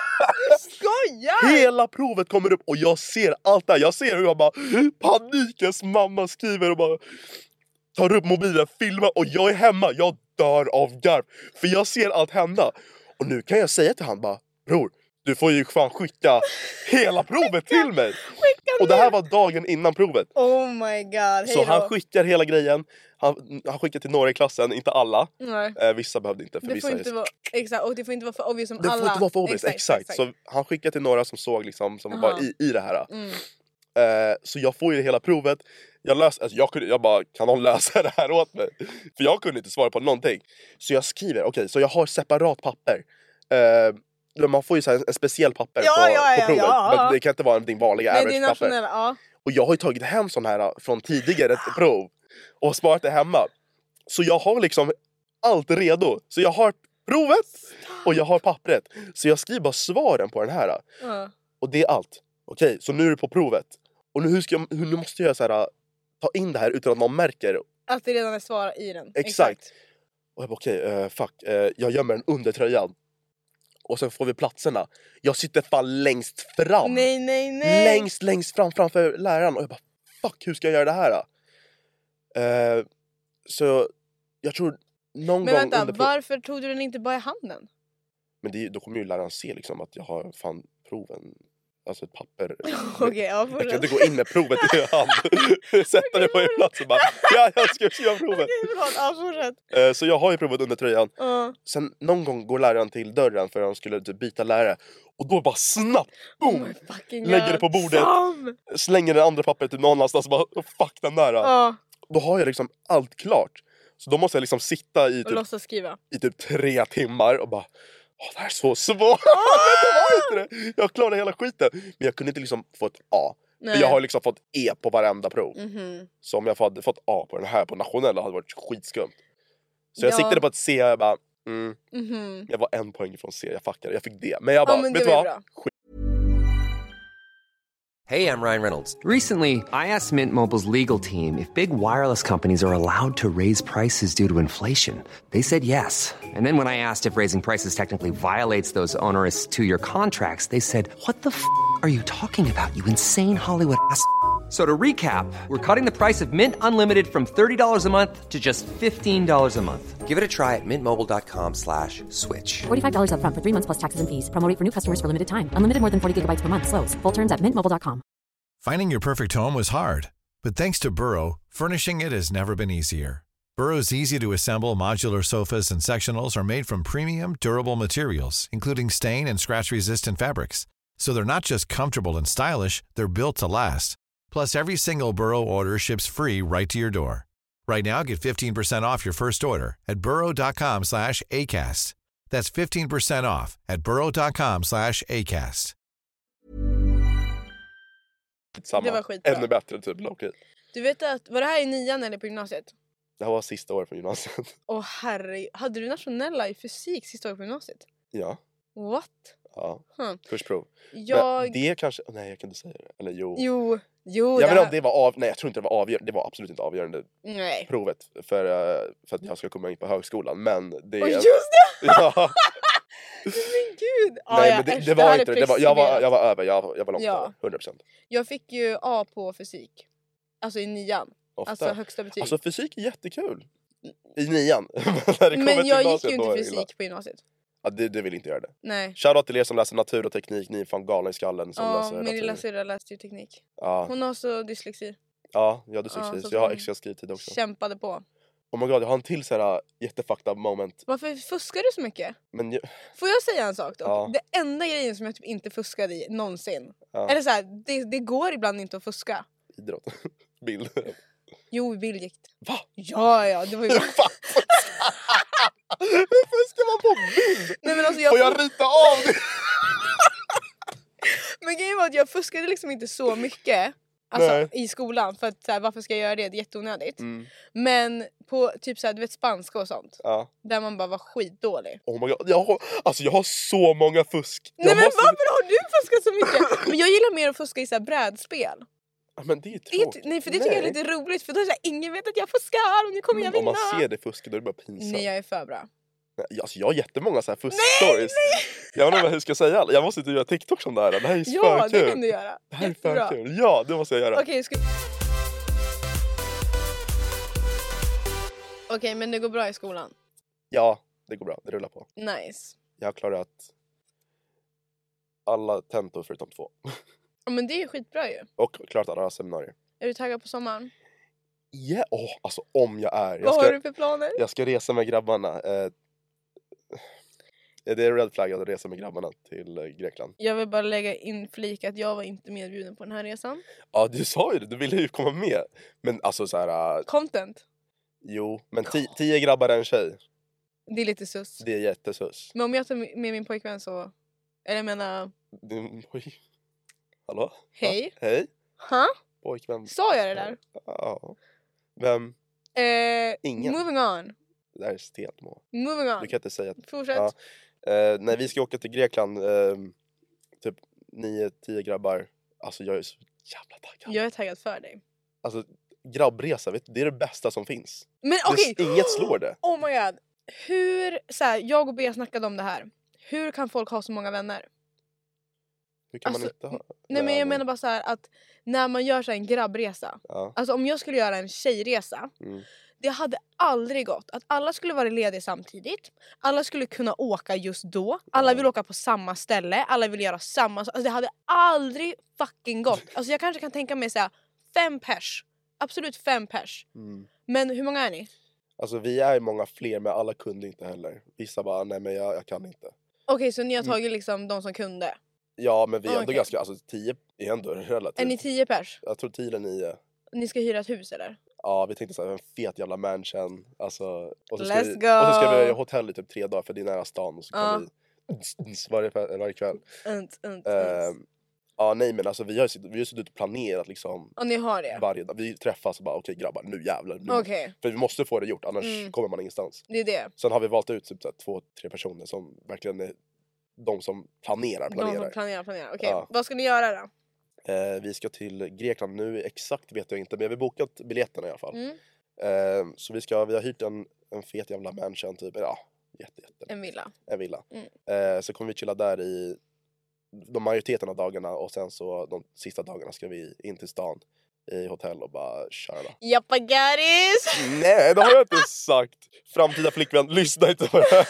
Skojar! Hela provet kommer upp och jag ser allt där. Jag ser hur jag bara, panikens mamma skriver och bara tar upp mobilen, filmar och jag är hemma. Jag dör av garv. För jag ser allt hända. Och nu kan jag säga till han bara, bror, du får ju fan skicka hela provet till mig. Och det här var dagen innan provet. Oh my god, hej så då. han skickar hela grejen. Han, han skickar till några i klassen, inte alla. Eh, vissa behövde inte. För det vissa får inte vara, exakt, och det får inte vara för obvious som det alla. Det får inte vara för obvious, exakt, exakt. exakt. Så han skickar till några som såg liksom, som var i, i det här. Mm. Eh, så jag får ju hela provet. Jag, lös, alltså jag, kunde, jag bara, kan någon läsa det här åt mig? För jag kunde inte svara på någonting. Så jag skriver, okej, okay, så jag har separat papper. Eh, man får ju så här en speciell papper ja, på, ja, ja, på provet. Ja, ja. Men det kan inte vara din vanliga Nej, average papper. Ja. Och jag har ju tagit hem sån här från tidigare prov. Och sparat det hemma. Så jag har liksom allt redo. Så jag har provet och jag har pappret. Så jag skriver bara svaren på den här. Uh. Och det är allt. Okej, okay, så nu är det på provet. Och nu, hur ska jag, nu måste jag så här, ta in det här utan att någon märker. Att det redan är svar i den. Exakt. Exakt. Och jag bara okej, okay, uh, fuck. Uh, jag gömmer den under tröjan. Och sen får vi platserna. Jag sitter fan längst fram. Nej, nej, nej. Längst, längst fram framför läraren. Och jag bara, fuck, hur ska jag göra det här? Uh, så jag tror någon Men gång vänta, under prov... varför tog du den inte bara i handen? Men det, då kommer ju läraren se liksom att jag har fan proven Alltså ett papper. Okej, okay, ja, jag kan inte gå in med provet i hand. Sätta det på en plats och bara, ja, jag ska skriva provet. Okej, okay, ja, fortsätt. Uh, så jag har ju provat under tröjan. Uh. Sen någon gång går läraren till dörren för att de skulle typ byta lärare. Och då bara snabbt, boom, oh lägger det på bordet. Sam. Slänger det andra pappret typ någon annanstans och bara, oh, fuck den där. Uh. Då har jag liksom allt klart. Så då måste jag liksom sitta i typ, skriva. i typ tre timmar och bara, åh, det här är så svårt. Oh! det det. Jag klarade hela skiten. Men jag kunde inte liksom få ett A. Nej. För jag har liksom fått E på varenda prov. Mm-hmm. Så om jag hade fått A på den här på nationella hade det varit skitskumt. Så jag ja. siktade på ett C och jag bara, mm, mm-hmm. jag var en poäng från C, jag fuckade, jag fick D. Men jag bara, ja, men vet du vad? Hey, I'm Ryan Reynolds. Recently, I asked Mint Mobile's legal team if big wireless companies are allowed to raise prices due to inflation. They said yes. And then when I asked if raising prices technically violates those onerous two-year contracts, they said, what the f*** are you talking about, you insane Hollywood ass f- So to recap, we're cutting the price of Mint Unlimited from thirty dollars a month to just fifteen dollars a month. Give it a try at mintmobile.com slash switch. forty-five dollars up front for three months plus taxes and fees. Promo rate for new customers for limited time. Unlimited more than forty gigabytes per month. Slows full terms at mint mobile dot com. Finding your perfect home was hard, but thanks to Burrow, furnishing it has never been easier. Burrow's easy-to-assemble modular sofas and sectionals are made from premium, durable materials, including stain and scratch-resistant fabrics. So they're not just comfortable and stylish, they're built to last. Plus, every single Burrow order ships free right to your door. Right now, get fifteen percent off your first order at burrow.com slash ACAST. That's fifteen percent off at burrow.com slash ACAST. Samma. Det var skitbra. Ännu bättre typ. Okay. Du vet att, var det här i nian eller på gymnasiet? Det här var sista året på gymnasiet. Åh oh, herre, hade du nationella i fysik sista året på gymnasiet? Ja. What? Ja, hmm. kursprov. Jag... Men det kanske, nej jag kan inte säga det. Eller jo. Jo, jo. Jag det vet inte här... om det var av, nej jag tror inte det var avgörande. Det var absolut inte avgörande nej. provet för, för att jag ska komma in på högskolan. Men det... Oh, just det! Ja. Men gud. Ah, nej ja, men det, äsch, det var det inte det. det var, jag, var, jag var över, jag, jag var långt ja. över, hundra procent. Jag fick ju A på fysik. Alltså i nian. Ofta. Alltså högsta betyg. Alltså fysik är jättekul. I nian. Men jag gick ju inte fysik illa. På gymnasiet. Ja, det, det vill inte göra det. Nej. Shoutout till er som läser natur och teknik. Ni är fan galna i skallen som ja, läser min natur. lilla syrra läste ju teknik. Ja. Hon har så dyslexi. Ja, jag har dyslexi. Ja, så, så jag har extra skrivtid också. Kämpade på. Oh my god, jag har en till sån här jättefucked up moment. Varför fuskar du så mycket? Men jag... Får jag säga en sak då? Ja. Det enda grejen som jag typ inte fuskade i någonsin. Ja. Eller så här, det, det går ibland inte att fuska. Idrott. Bild. Jo, bild gick det. Va? Ja, ja, det var ju... Hur fuskar man på bild? Nej, men alltså jag... Får jag rita av det? Men grejen var att jag fuskade liksom inte så mycket. Alltså i skolan. För att så här, varför ska jag göra det? Det är jätteonödigt. Mm. Men på typ så här, du vet spanska och sånt. Ja. Där man bara var skitdålig. Oh my god. Jag har, alltså jag har så många fusk. Nej jag men måste... varför har du fuskat så mycket? Men jag gillar mer att fuska i så här brädspel. Ja, men det är tråkigt. Nej, för det tycker nej. jag är lite roligt. För då är det så här, ingen vet att jag fuskar och nu kommer jag vinna. Om man ser det fusket då är det bara pinsamt. Nej, jag är för bra. Alltså, jag har jättemånga så här fusk-stories. Jag vet inte hur jag ska säga. Jag måste inte göra TikTok som det här. Det här är ja, för kul. Ja, det kan du göra. Det här är för kul. Ja, det måste jag göra. Okej, ska... Okej, men det går bra i skolan? Ja, det går bra. Det rullar på. Nice. Jag har klarat alla tentor förutom två. Ja, men det är ju skitbra ju. Och klarat alla seminarier. Är du taggad på sommaren? Ja, yeah. oh, alltså om jag är. Jag Vad ska, har du för planer? Jag ska resa med grabbarna. Eh, det är red flag att resa med grabbarna till eh, Grekland. Jag vill bara lägga in flik att jag var inte medbjuden på den här resan. Ja, du sa ju det. Du ville ju komma med. Men alltså så här... Uh, Content? Jo, men ti- tio grabbar är en tjej. Det är lite sus. Det är jättesus. Men om jag tar med min pojkvän så... Eller jag menar... Du, oj. Hallå? Hej. Ja, hej. Ha? Pojkvän. Sa jag det där? Ja. Vem? Eh, Ingen. Moving on. Det här är stelt må. Moving on. Du kan inte säga att... Fortsätt. Ja. Eh, när vi ska åka till Grekland, eh, typ nio, tio grabbar. Alltså jag är så jävla taggad. Jag är taggad för dig. Alltså grabbresa, vet du, det är det bästa som finns. Men okej. Okay. Inget slår det. Oh my god. Hur, så här, jag och Bea snackade om det här. Hur kan folk ha så många vänner? Hur kan alltså, man inte ha... Nej men jag menar bara så här att när man gör så här en grabbresa. Ja. Alltså om jag skulle göra en tjejresa. Mm. Det hade aldrig gått att alla skulle vara lediga samtidigt. Alla skulle kunna åka just då. Alla vill åka på samma ställe. Alla vill göra samma. Alltså det hade aldrig fucking gått. Alltså jag kanske kan tänka mig säga fem pers. Absolut fem pers. Mm. Men hur många är ni? Alltså vi är många fler, men alla kunde inte heller. Vissa bara, nej men jag, jag kan inte. Okej, okay, så ni har tagit liksom de som kunde? Ja, men vi är ändå okay. ganska, alltså tio är ändå relativt. Är ni tio pers? Jag tror tio eller nio. Ni ska hyra ett hus eller? Ja, vi tänkte så här, en fet jävla mansion. Alltså, och så ska Let's vi, go! Och så ska vi i hotell i typ tre dagar för det är nära stan. Och så kan uh. vi varje, varje kväll. Unt, unt, uh, unt. Ja, nej men alltså vi har ju vi har suttit och planerat liksom. Och ni har det? Varje dag. Vi träffas och bara okej okay, grabbar, nu jävlar. Nu. Okay. För vi måste få det gjort, annars mm. kommer man ingenstans. Det är det. Sen har vi valt ut typ så här, två, tre personer som verkligen är de som planerar, planerar. De som planerar, planerar. Okej, okay. Ja. Vad ska ni göra då? Eh, vi ska till Grekland nu, exakt vet jag inte, men vi har bokat biljetterna i alla fall. Mm. Eh, så vi ska, vi har hyrt en, en fet jävla mansion typ, ja, jätte, jätte. En villa. En villa. Mm. Eh, så kommer vi chilla där i de majoriteten av dagarna och sen så de sista dagarna ska vi in till stan i hotell och bara köra. Jappagaris! Nej, det har jag inte sagt. Framtida flickvän, lyssna inte på det.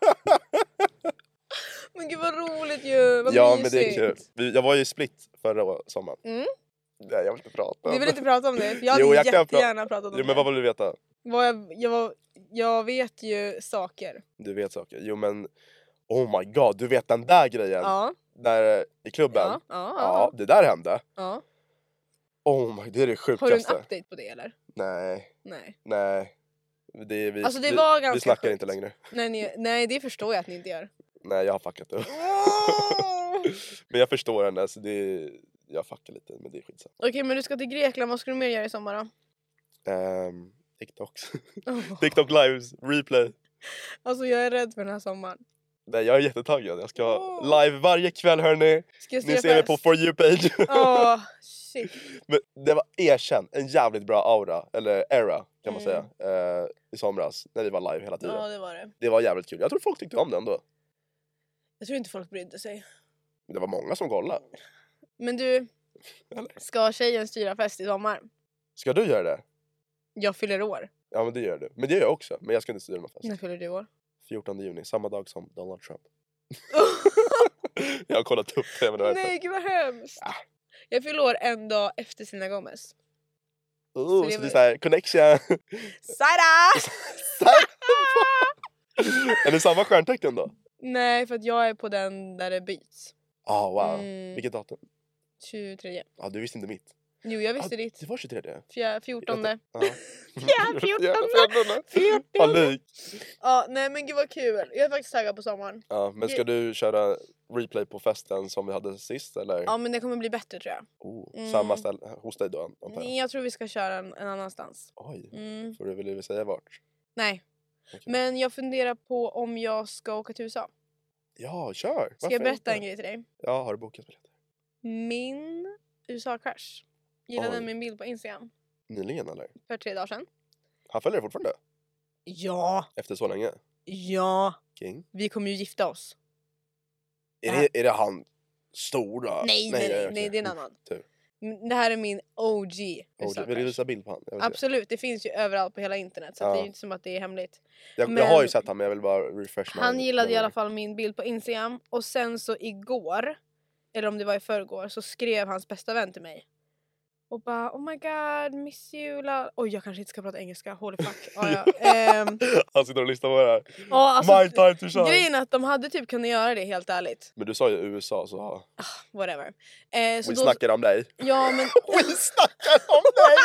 Men gud vad roligt ju, vad ja, mysigt. men det är kul. Vi, jag var ju i Split förra sommaren. Mm. Nej, jag vill inte prata om Du vill inte prata om det? Jag jo, hade jag jättegärna pra- pratat om jo, det. men vad vill du veta? Vad jag, jag, jag vet ju saker. Du vet saker. Jo, men oh my god, du vet den där grejen. Ja. Där i klubben. Ja, ja, ja. ja det där hände. Ja. Oh my, det är det sjukaste. Har du en update på det eller? Nej. Nej. Nej. Det, vi, Alltså det vi, var ganska vi snackar sjukt. inte längre. Nej, ni, nej, det förstår jag att ni inte gör. Nej, jag har fuckat det. Men jag förstår henne, så det, jag fuckar lite, men det är skitsamt. Okej, okay, men du ska till Grekland, vad ska du mer göra i sommar då? Um, TikToks. Oh. TikTok lives, replay. Alltså jag är rädd för den här sommaren. Nej, jag är jättetaggad. Jag ska oh. live varje kväll, hörni. Ska Ni ser mig på For You-page. Åh, oh, shit. Men det var erkänt en jävligt bra aura, eller era kan man Mm. säga, uh, i somras när vi var live hela tiden. Ja, det var det. Det var jävligt kul. Jag tror folk tyckte om det ändå. Jag tror inte folk brydde sig. Men det var många som kollade. Men du, Eller? ska tjejen styra fest i sommar? Ska du göra det? Jag fyller år. Ja, men det gör du. Men det gör jag också. Men jag ska inte styra någon fest. När fyller du år? fjortonde juni, samma dag som Donald Trump. Jag har kollat upp det. Men det Nej, gud vad hemskt. Ah. Jag fyller år en dag efter Selena Gomez. Oh, Så så det det var- är såhär, connection. Sada! Är det samma stjärntecken då? Nej, för att jag är på den där det byts. Ah, wow. Mm. Vilket datum? tjugotredje. Ja, ah, du visste inte mitt. Jo, jag visste ah, ditt. Det var tjugotredje. Fjär, fjortonde. Ja. Ja, fjortonde. fjortonde. fjortonde. Panik. Ja, nej men gud vad kul. Jag är faktiskt taggad på sommaren. Ja, men ska du köra replay på festen som vi hade sist eller? Ja, men det kommer bli bättre tror jag. Oh, Mm. Samma ställe hos dig då antar jag. Nej, jag tror vi ska köra en, en annanstans. Oj, Mm. får du väl säga vart? Nej. Okej. Men jag funderar på om jag ska åka till U S A. Ja, kör! Ska Varför jag berätta inte? en grej till dig? Ja, har du bokat biljetter? Min U S A-crush gillade Oj. min bild på Instagram Nyligen eller? för tre dagar sedan. Han följer dig fortfarande? Ja, Efter så länge? ja. King. Vi kommer ju gifta oss. Är Ja. det, är det han stora? Nej, nej, nej, okej. nej, det är en annan. Tur. Mm, Det här är min O G U S Oh, vill du A-crush. visa bild på han? Jag, vill se. Absolut, det finns ju överallt på hela internet. Så att Ja. det är ju inte som att det är hemligt. jag, men- jag har ju sett han men jag vill bara refresh my Han gillade i memory. alla fall min bild på Instagram. Och sen så igår, eller om det var i förrgår, så skrev hans bästa vän till mig. Och bara, oh my god, miss you. la-" Oj, jag kanske inte ska prata engelska, holy fuck. Ja, ja. Ehm, Han sitter och lyssnar på det här. ja, alltså, My time to shine. grejen är att de hade typ kunnat göra det helt ärligt. Men du sa ju U S A så... Whatever. Eh, så Vi då, snackar om dig. ja, men, Vi snackar om dig!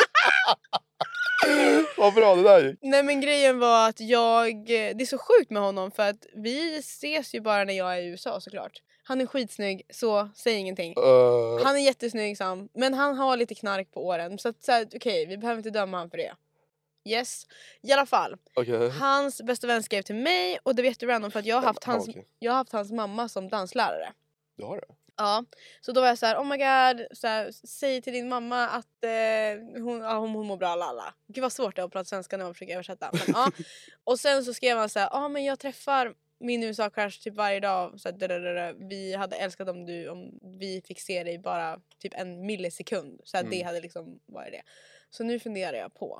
Vad bra det där gick. nej men grejen var att jag, det är så sjukt med honom för att vi ses ju bara när jag är i U S A såklart. Han är skitsnygg, så säg ingenting. Uh, Han är jättesnygg Sam, men han har lite knark på åren. Så att så här, okej, vi behöver inte döma han för det. Yes, i alla fall. Okej. Hans bästa vän skrev till mig och det var jätterandom för att jag har haft hans, okej. jag har haft hans mamma som danslärare. Du har det? Ja, så då var jag så här, oh my god, så här, säg till din mamma att eh, hon, ja, hon, hon mår bra, lalla. Gud vad svårt det är att prata svenska när man försöker översätta. Men, ja. Och sen så skrev han så här, ja ah, men jag träffar min U S A-crush typ varje dag. Så här, dadadada. Vi hade älskat om du, om vi fick se dig bara typ en millisekund. Så här, Mm. det hade liksom varit det. Så nu funderar jag på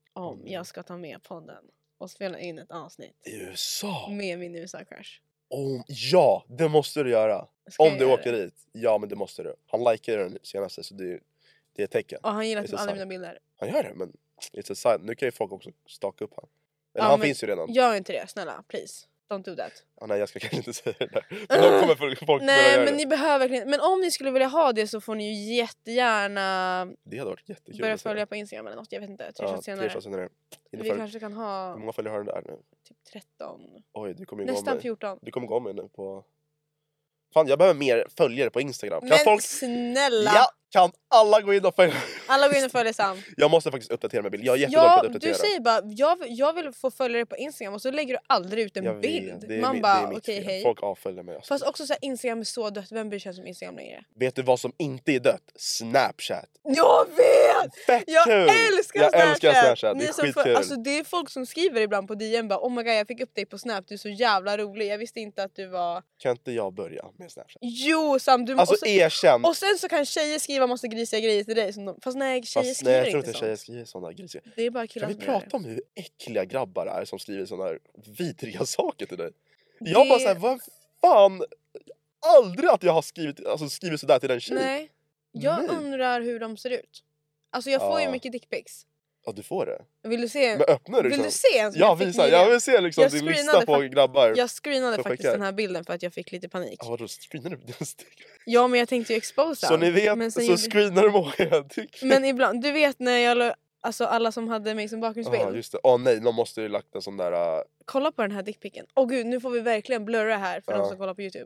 om jag ska ta med podden och spela in ett avsnitt I U S A? med min U S A-crush. Oh, ja, det måste du göra. Ska Om jag du göra åker det? dit. Ja, men det måste du. Han likar den senaste, så det är, det är ett tecken. Och han gillar It's typ a alla sign. mina bilder. Han gör det, men it's a sign. Nu kan ju folk också staka upp han. Eller Ja, han men finns ju redan. Gör inte det, snälla. Please. Don't do that. Ah, nej, jag ska kanske inte säga det där. För då kommer folk, folk börja Nej, göra men det. ni behöver verkligen... Men om ni skulle vilja ha det så får ni ju jättegärna Det hade varit jättekul. börja att se. följa på Instagram eller något. Jag vet inte. Tre Ja, shots tre senare. shots senare. Vi Inför- kanske kan ha Hur många följare har den där nu? typ tretton. Oj, du kommer ju gå om Nästan mig. fjorton. Du kommer gå om mig nu på... Fan, jag behöver mer följare på Instagram. Kan Men folk... snälla! Ja, kan alla gå in och följa? Alla går in och följer Sam. Jag måste faktiskt uppdatera min bild. Jag är jättedålig på Ja, att uppdatera. du säger bara jag, jag vill få följare på Instagram och så lägger du aldrig ut en Jag vet, bild. det är Man mi- det bara är mitt okej fel. hej. Folk avföljer mig. Alltså. Fast också så här, Instagram är så dött. Vem bryr sig om Instagram längre? Vet du vad som inte är dött? Snapchat. Jag vet! Fett Jag kul! älskar jag Snapchat! älskar Snapchat. Det Ni är som skitkul. får, alltså, det är folk som skriver ibland på D M bara oh my god jag fick upp dig på Snap, du är så jävla rolig. Jag visste inte att du var... Kan inte jag börja med Snapchat? Jo Sam, du Alltså och, så, erkänn. och sen så kan tjejer skriva massa grisiga grejer till dig. Som de, fast nej, tjejer Fast, skriver nej, jag tror inte inte sånt. tjejer skriver sådana grisiga. Det är bara killar Kan vi som gör prata om hur äckliga grabbar är som skriver sådana här vidriga saker till dig? Det. Jag bara såhär, vad fan? Aldrig att jag har skrivit, alltså, skrivit sådär till den tjejen. Nej. Jag Nej. undrar hur de ser ut. Alltså jag får ju Ja. mycket dickpics. Ja, du får det. Vill du se? Men öppnar du Vill liksom? du se en som Ja, jag fick visa. nyligen? Jag vill se liksom Jag din lista screenade på fakt- grabbar. Jag screenade För faktiskt skickar. den här bilden för att jag fick lite panik. Ja, vadå? Screenar du? Ja, men jag tänkte ju exposa. Så ni vet, men så sen gjorde- screenar du många dickpics. Men ibland, du vet när jag la- alltså alla som hade mig som bakgrundsbild. Ja, just det. Åh nej, någon måste ju lagt en sån där... Uh... Kolla på den här dickpicken. Åh gud, nu får vi verkligen blurra här för Ja. de som kollar på YouTube.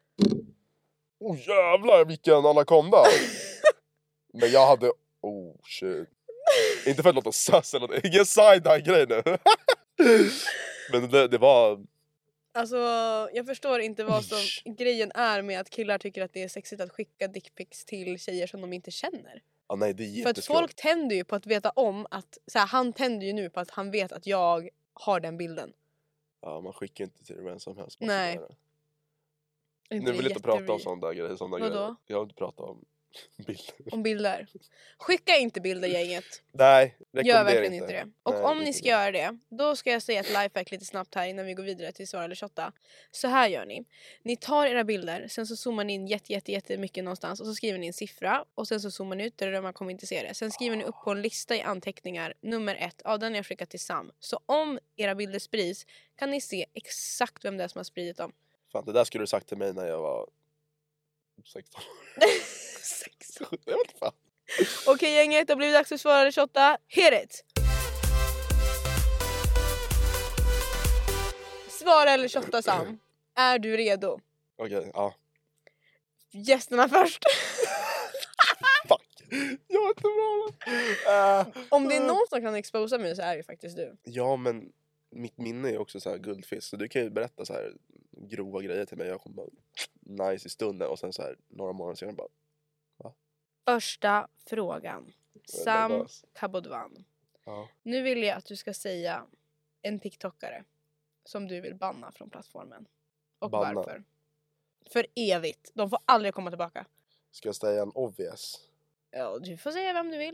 Oh jävlar vilken anakonda! Men jag hade... Oh shit. Inte för att låta sös eller något. Ingen side-eye-grej nu. Men det, det var... Alltså jag förstår inte vad som Ish. grejen är med att killar tycker att det är sexigt att skicka dickpics till tjejer som de inte känner. Ah, nej, det är För att jätteskumt. folk tänder ju på att veta om att, så här, han tänder ju nu på att han vet att jag har den bilden. Ja, man skickar inte till vem som helst. bara Nej. sådär. Inte Nu det vill jag inte prata om jätteweird. sådana grejer. Såna Vadå? grejer. Jag vill inte prata om bilder. Om bilder. Skicka inte bilder gänget. Nej, Gör rekommenderar verkligen inte. inte det. Och Nej, om ni inte ska det. göra det, då ska jag säga ett lifehack lite snabbt här innan vi går vidare till svara eller shotta. Så här gör ni. Ni tar era bilder, sen så zoomar ni in jätte, jätte, jätte mycket någonstans och så skriver ni en siffra och sen så zoomar ni ut där man kommer inte se det. Sen skriver ni upp på en lista i anteckningar nummer ett av den jag skickat till Sam. Så om era bilder sprids kan ni se exakt vem det är som har spridit dem. Fan, det där skulle du sagt till mig när jag var sexton. sexton. Jag vet inte fan. Okej gänget, då blir det dags för svara eller shotta. Hit it! Svara eller shotta Sam. Är du redo? Okej, ja. Gästerna först. Fuck. Jag är inte bra. Uh, Om det är någon som kan exposa mig så är det faktiskt du. Ja, men mitt minne är också så här guldfisk. Så du kan ju berätta så här grova grejer till mig. Jag kommer bara nice i stunden. Och sen så här några månader senare bara... Första frågan. Jag är Sam nervös. Kabodvan. Ja. Nu vill jag att du ska säga en TikTokare som du vill banna från plattformen. Och Banna. varför? För evigt. De får aldrig komma tillbaka. Ska jag säga en obvious? Ja, du får säga vem du vill.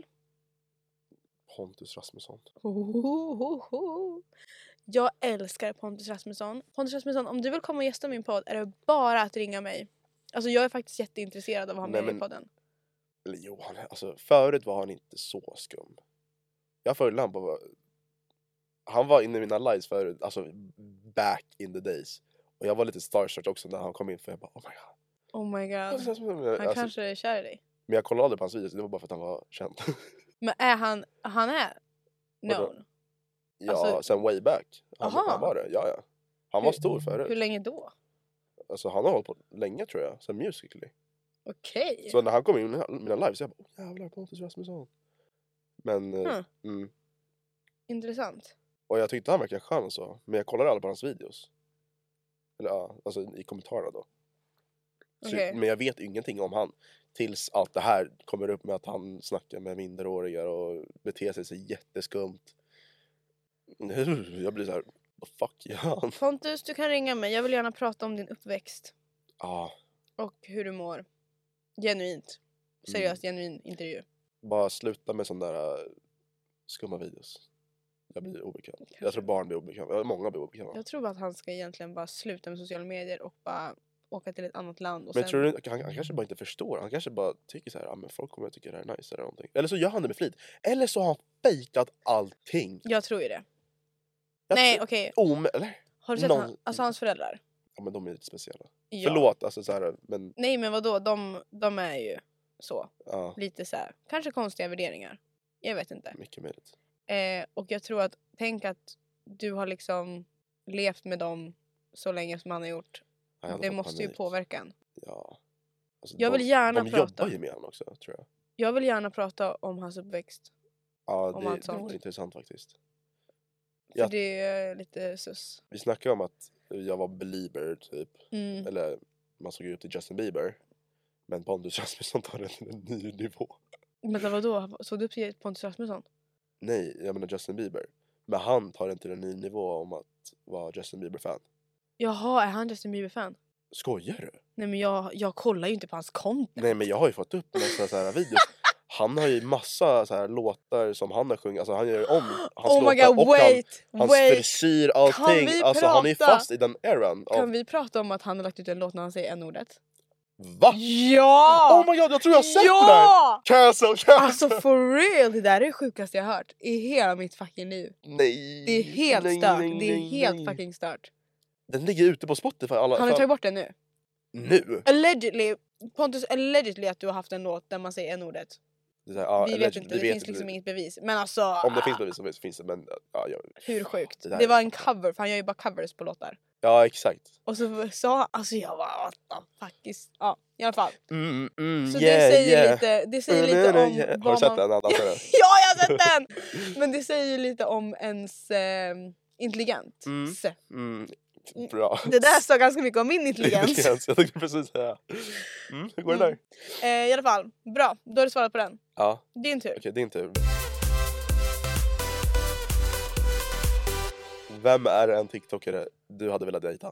Pontus Rasmusson. Hohohoho. Jag älskar Pontus Rasmusson. Pontus Rasmusson, om du vill komma och gästa min podd är det bara att ringa mig. Alltså jag är faktiskt jätteintresserad av att ha Nej, med men- i podden. Eller jo, han, alltså, förut var han inte så skum. Jag följde han på... Han var inne i mina lives förut, alltså back in the days. Och jag var lite starstruck också när han kom in, för jag bara oh my god. Oh my god. Alltså, Han kanske är kär i dig. Men jag kollade aldrig på hans videos, det var bara för att han var känd. Men är han, han är Vadå? known? Ja, Alltså- sen way back. Han, Aha. han var det, ja ja. Han var Hur- stor förut. Hur länge då? Alltså han har hållit på länge tror jag, sen Musical.ly. Okej. Så när han kom in i mina lives, jag bara oh, jävlar Pontus Rasmusson. Men, eh, Hmm. mm. Intressant. Och jag tyckte han verkade skön och så. Men jag kollade aldrig på hans videos. Eller ja, alltså i kommentarerna då. Så, Okej. Men jag vet ingenting om han. Tills allt det här kommer upp med att han snackar med minderåriga och beter sig så jätteskumt. Jag blir så här, vad fuck gör han? Pontus, du kan ringa mig. Jag vill gärna prata om din uppväxt. Ah, Och hur du mår. Genuint. Seriöst, genuin intervju. bara sluta med sån där uh, skumma videos. Jag blir obekväm. Kanske. Jag tror barn blir obekväma. Många blir obekväma. Jag tror att han ska egentligen bara sluta med sociala medier och bara åka till ett annat land. Och men sen... tror du, han, han kanske bara inte förstår. Han kanske bara tycker så här, ah, men folk kommer att tycka det här är nice eller någonting. Eller så gör han det med flit. Eller så har han fejkat allting. Jag tror ju det. Jag Nej, tror... okej. Oh, eller? Har du sett Någon... han, alltså hans föräldrar? Ja, men de är lite speciella. Ja. Förlåt, alltså så här, men... Nej, men vadå? De, de är ju så. Ja. Lite så här. Kanske konstiga värderingar. Jag vet inte. Mycket möjligt. Eh, och jag tror att, tänk att du har liksom levt med dem så länge som han har gjort. Jag det måste panik. ju påverka en. Ja. Alltså, jag de, vill gärna de prata. De jobbar ju med honom också, tror jag. Jag vill gärna prata om hans uppväxt. Ja, om det, allt det var sånt. intressant faktiskt. För Ja. det är lite sus. Vi snackade om att jag var belieber typ. Mm. Eller man såg ut till Justin Bieber. Men Pontus Rasmusson tar det till en ny nivå. Men vadå? Såg du upp till Pontus Rasmusson? Nej, jag menar Justin Bieber. Men han tar det till en ny nivå om att vara Justin Bieber-fan. Jaha, är han Justin Bieber-fan? Skojar du? Nej, men jag, jag kollar ju inte på hans konto. Nej, men jag har ju fått upp massa så här videos. Han har ju massa så här låtar som han har sjungit. Alltså han gör om hans oh my låtar. God, och wait, han, hans wait. frisyr, allting. vi Alltså han är ju prata? fast i den eran. Kan Av... vi prata om att han har lagt ut en låt när han säger n-ordet? Va? Ja! Oh my god, jag tror jag har sett Ja! det där! Cancel, cancel! Alltså for real, det där är det sjukaste jag har hört i hela mitt fucking liv. Nej! Det är helt nej, stört, nej, det är nej, helt nej. fucking stört. Den ligger ute på Spotify. Alla, Har vi tagit bort den nu? Nu? Allegedly, Pontus, allegedly att du har haft en låt där man säger n-ordet. Det är så här, ja, Vi eller, vet inte, det vet finns liksom inte. inget bevis. Men alltså... Om det finns bevis så finns det, men ja, jag... Hur sjukt. Det Det, där är var en fan- cover, för han gör ju bara covers på låtar. Ja, exakt. Och så sa alltså jag bara, what the fuck is... Ja, i alla fall. Mm, mm, Så yeah, det säger yeah. lite, det säger Mm, lite mm, om... yeah. Har vad du sett man... den? Annan, ja, jag har sett den! Men det säger ju lite om ens eh, intelligens. Mm. Mm, bra. Det där står ganska mycket om min intelligens. Jag tänkte precis säga. Mm, hur går det där? Eh, I alla fall, bra. Då har du svarat på den. Ja, Din tur. okej, din tur. Vem är en TikTokare du hade velat dejta?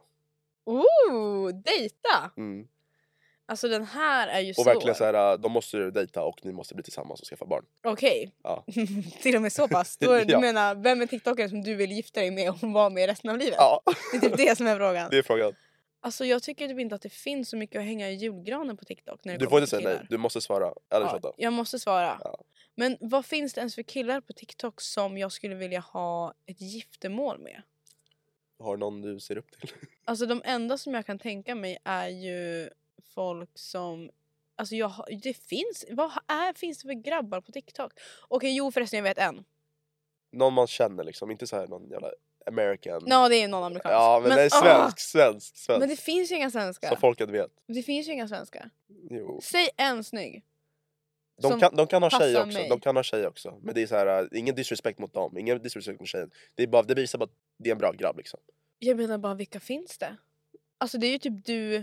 Ooh, dejta! Mm. Alltså den här är ju Och så... verkligen så här, de måste du dejta och ni måste bli tillsammans och skaffa barn. Okej. Ja. Till och med så pass. Då, Ja. Du menar, vem är TikTokare som du vill gifta dig med och vara med resten av livet? Ja, Det är typ det som är frågan. det är frågan. Alltså jag tycker typ inte att det finns så mycket att hänga i julgranen på TikTok. När det Du kommer får inte till säga nej, killar. du måste svara. Eller Ja, chatta. jag måste svara. Ja. Men vad finns det ens för killar på TikTok som jag skulle vilja ha ett giftermål med? Har du någon du ser upp till? Alltså de enda som jag kan tänka mig är ju folk som... Alltså jag, har- det finns... Vad är, finns det för grabbar på TikTok? Okej, jo förresten jag vet en. Någon man känner liksom, inte så här någon jävla American. Ja, det är någon amerikansk. Ja, men, det är ah! svensk, svensk, svensk. Men det finns ju inga svenskar. Så folket vet. Det finns ju inga svenskar. Jo. Säg en snygg. De som kan, de kan ha tjej passar också. mig. De kan ha tjej också. Men det är så här, äh, ingen disrespect mot dem. Ingen disrespect mot tjejen. Det är bara, det visar bara att det är en bra grabb liksom. Jag menar bara, vilka finns det? Alltså det är ju typ du,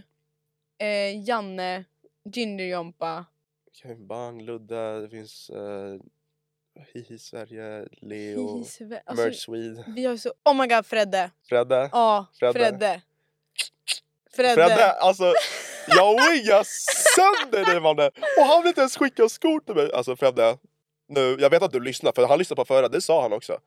eh, Janne, Gingerjompa. Kevin Bang, Ludde, det finns uh, Hihi Sverige, Leo, Hihi Sve- alltså, Merch Swede, vi har ju så... Oh my god, Fredde. Fredde. Ja, Fredde. Fredde. Fredde. Fredde, alltså jag wingar sönder dig mannen. Och han vill inte ens skicka skor till mig. Alltså Fredde, nu, jag vet att du lyssnar, för han lyssnade på förra, det sa han också.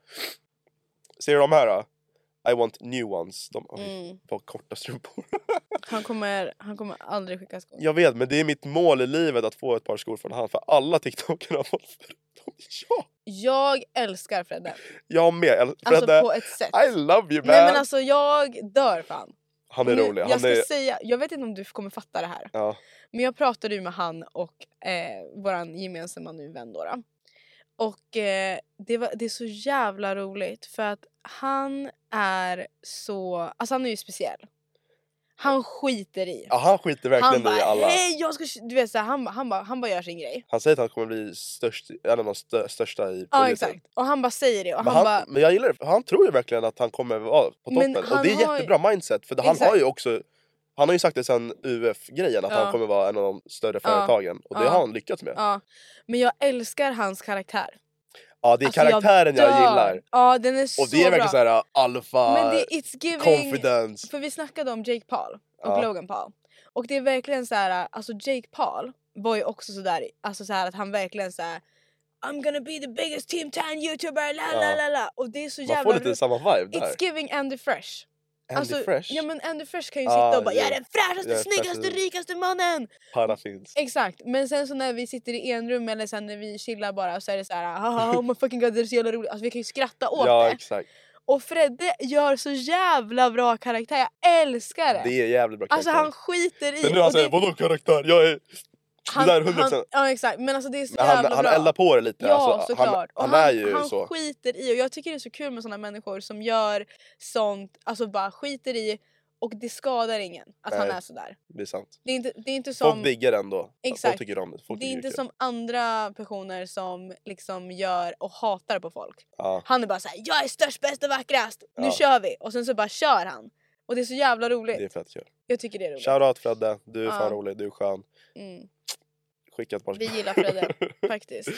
Ser du de här då? I want new ones. De har Mm. på korta strumpor. Han kommer, han kommer aldrig skicka skor. Jag vet, men det är mitt mål i livet att få ett par skor från han. För alla TikTokerna har fått förutom jag. Jag älskar Fredde. Jag med. Alltså Fredde, på ett sätt. I love you man. Nej men alltså jag dör fan. Han är Nu, rolig. jag Han ska är... säga, jag vet inte om du kommer fatta det här. Ja. Men jag pratade ju med han och eh, våran gemensamma nu vän då. då. Och eh, det, var, det är så jävla roligt för att han är så, alltså han är ju speciell. Han skiter i. Ja, han skiter verkligen Han bara, i alla. hej jag ska, du vet så här, han, han, bara, han bara gör sin grej. Han säger att han kommer bli störst, en av de stö, största i polisen. Ja exakt. Och han bara säger det. Och Men, han, han, bara, men jag gillar det. Han tror ju verkligen att han kommer vara på Men toppen. han Och det är har- jättebra mindset. För han Exakt. har ju också, han har ju sagt det sen U F-grejen att Ja. han kommer vara en av de större företagen. Och det Ja. har han lyckats med. ja. Men jag älskar hans karaktär. Ja, det är Alltså, karaktären jag, dör. gillar. Ja den är så Och det är verkligen bra. så här alfa, Men det är it's giving... confidence. För vi snackade om Jake Paul och Ja. Logan Paul. Och det är verkligen så här, alltså Jake Paul var ju också så där, alltså så här att han verkligen så här, I'm gonna be the biggest Team Tan YouTuber, la la la la. Och det är så Man jävla... får lite samma vibe där. It's giving Andy Fresh. Andy alltså, Fresh? Ja men Andy Fresh kan ju Ah, sitta och bara, ja. jag är den fräschaste, Jag är snyggaste, fräschaste. rikaste mannen. Paraffins. Exakt, men sen så när vi sitter i en rum eller sen när vi chillar bara så är det så här, haha, oh my fucking god, det är så jävla roligt. Alltså vi kan ju skratta åt Ja, det. exakt. Och Fredde gör så jävla bra karaktär, jag älskar det. Det är jävligt bra Alltså karaktär. han skiter i. Men nu han och säger, det- vadå karaktär? Jag är... han, det där är hundra han, procent. Ja exakt, men alltså det är så Men jävla han, han bra. eldar på det lite. Ja alltså, såklart. han, Och han är ju han så. skiter i, och jag tycker det är så kul med såna människor som gör sånt, alltså bara skiter i och det skadar ingen att Nej. han är sådär. Det är sant. Det är inte, det är inte som... Folk diggar ändå. Exakt. Folk tycker om det. Folk Det är tycker inte kul. som andra personer som liksom gör och hatar på folk. Ja. Han är bara såhär, jag är störst, bäst och vackrast, nu Ja. kör vi. Och sen så bara kör han. Och det är så jävla roligt. Det är fett kul. Jag tycker det är roligt. Shoutout Fredde. Du är Ja. fan rolig. Du är skön. Mm. Skicka ett par... Vi gillar Fredde, faktiskt.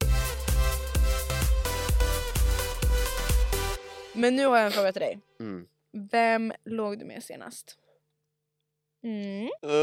Men nu har jag en fråga till dig. Mm. Vem låg du med senast? Mm.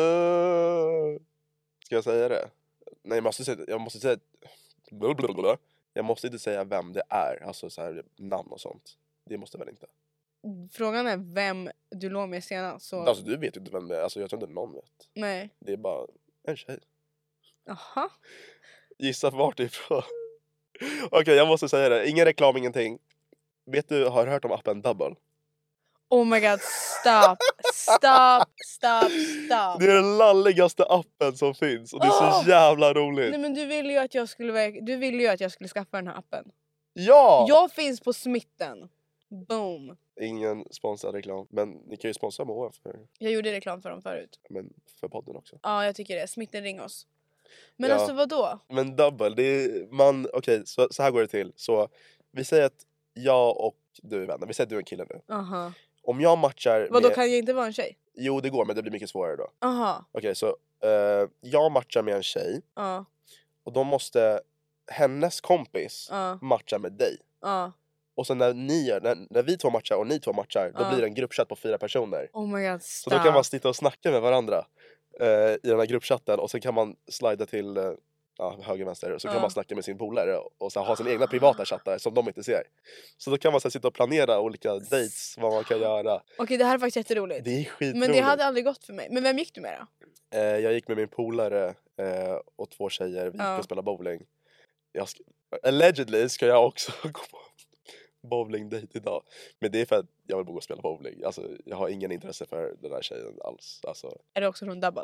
Uh, ska jag säga det? Nej, jag måste säga... Jag måste säga... Blablabla. Jag måste inte säga vem det är. Alltså så här, namn och sånt. Det måste väl inte. Frågan är vem du låg med senast. Så... Alltså du vet ju inte vem det är. Alltså jag tror inte någon vet. Nej. Det är bara en tjej. Aha. Gissa vart ifrån. Okej, okay, jag måste säga det. Ingen reklam, ingenting. Vet du, har du hört om appen Double? Oh my god, stop, stop, stop, stop. Det är den lalligaste appen som finns. Och det är så Oh! jävla roligt. Nej men du ville ju att jag skulle verk- du ville ju att jag skulle skaffa den här appen. Ja! Jag finns på smitten. Boom. Ingen sponsrad reklam. Men ni kan ju sponsra Moa för, Jag gjorde reklam för dem förut. men för podden också. Ja, jag tycker det. Smitten, ring oss. Men Ja. alltså vadå? Men Double, det är man... Okej, så, så här går det till. Så vi säger att jag och du är vänner. Vi säger att du är en kille nu. Aha. Om jag matchar Vadå, med... kan jag inte vara en tjej? Jo, det går, men det blir mycket svårare då. Aha. Okej, så eh, jag matchar med en tjej. Ja. Och då måste hennes kompis Ja. matcha med dig. Ja. Och sen när, ni gör, när, när vi två matchar och ni två matchar, då Ja. blir det en gruppchatt på fyra personer. Oh my god, Så stop. då kan man sitta och snacka med varandra eh, i den här gruppchatten. Och sen kan man slida till eh, ja, höger vänster. Och så Ja. kan man snacka med sin polare. Och så ha sin egna privata chattar som de inte ser. Så då kan man så här, sitta och planera olika dates, vad man kan göra. Okej, det här är faktiskt jätteroligt. Det är skitroligt. Men det hade aldrig gått för mig. Men vem gick du med då? eh, jag gick med min polare eh, och två tjejer. Vi gick Ja. och spelade bowling. Jag ska, allegedly ska jag också gå på bowling-date idag. Men det är för att jag vill bara gå och spela bowling. Alltså, jag har ingen intresse för den här tjejen alls. Alltså, Är det också från Double?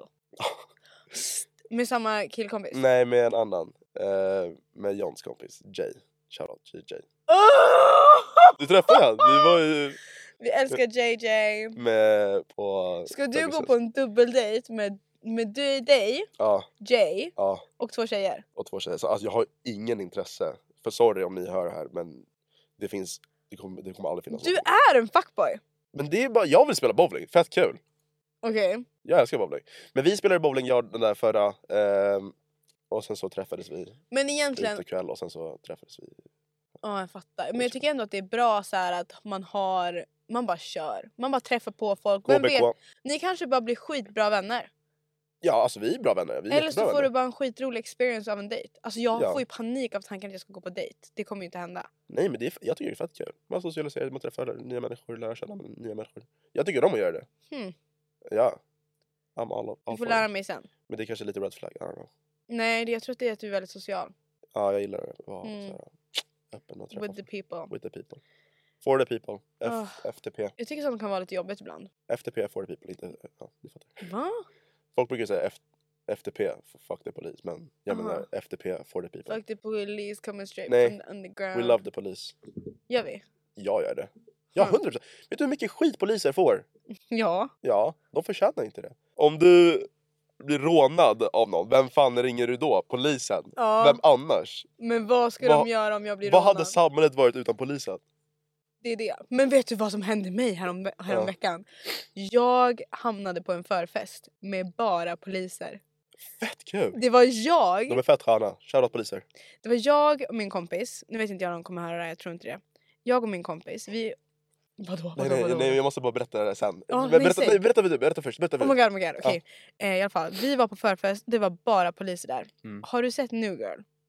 Med samma killkompis? nej, med en annan. Eh, med Johns kompis, Jay. Shoutout J J. Oh! Du träffade han. Vi var ju Vi älskar J J. med på... Ska du gå på en dubbeldejt med, med du, dig, Ja, Jay ja. och två tjejer? Och två tjejer. Så, alltså, jag har ingen intresse. För sorry om ni hör det här. Men det finns... Det kommer, det kommer aldrig finnas Du något. är en fuckboy! Men det är bara... Jag vill spela bowling. Fett kul. Okej. Jag älskar bowling. Men vi spelade bowling jag den där förra. ehm, och sen så träffades vi Men egentligen, ute kväll. Och sen så träffades vi. ja jag fattar. Men jag tycker ändå att det är bra så här att man har, man bara kör. Man bara träffar på folk. Vem vet, K B K. ni kanske bara blir skitbra vänner. Ja, alltså vi är bra vänner. Vi är Eller så jättebra får vänner. du bara en skitrolig experience av en dejt. Alltså jag Ja. får ju panik av tanken att jag ska gå på dejt. Det kommer ju inte hända. Nej, men det är, jag tycker det är fett kul. Man socialiserar, man träffar nya människor, lär känna nya människor. Jag tycker om att göra det. Hmm. Ja. I'm all, all Du får for lära it. mig sen. Men det är kanske lite red flag, I don't know. Nej, det- jag tror att det är att du är väldigt social. Ja, jag gillar att vara Mm. så här, öppen och träffa With the folk. people. With the people. For the people. F- Ah. F T P. Jag tycker sånt kan vara lite jobbigt ibland. F T P for the people. Inte, ja, ni fattar. Va? Folk brukar säga F- F T P, fuck the police. Men jag Aha. menar F T P for the people. Fuck the police coming straight Nej. from the underground. We love the police. Gör vi? Jag gör det. Ja, Hmm. hundra procent. Vet du hur mycket skit poliser får? Ja. Ja, de förtjänar inte det. Om du blir rånad av någon, vem fan ringer du då? Polisen? Ja. Vem annars? Men vad ska Vad- de göra om jag blir Vad rånad? hade samhället varit utan polisen? Det är det. Men vet du vad som hände mig härom, härom Ja. veckan? Jag hamnade på en förfest med bara poliser. Fett kul! Det var jag, De är fett sköna. Shoutout poliser. det var jag och min kompis. Nu vet inte jag om de kommer höra det, jag tror inte det. Jag och min kompis, vi... Vadå, vadå, Nej, nej, vadå? nej, jag måste bara berätta det här sen. Ja, Men nej, berätta, säg. nej, berätta du, berätta först. Berätta Oh my först. god, oh my god, okej. Eh, I alla fall, vi var på förfest, det var bara poliser där. Mm. Har du sett New Girl?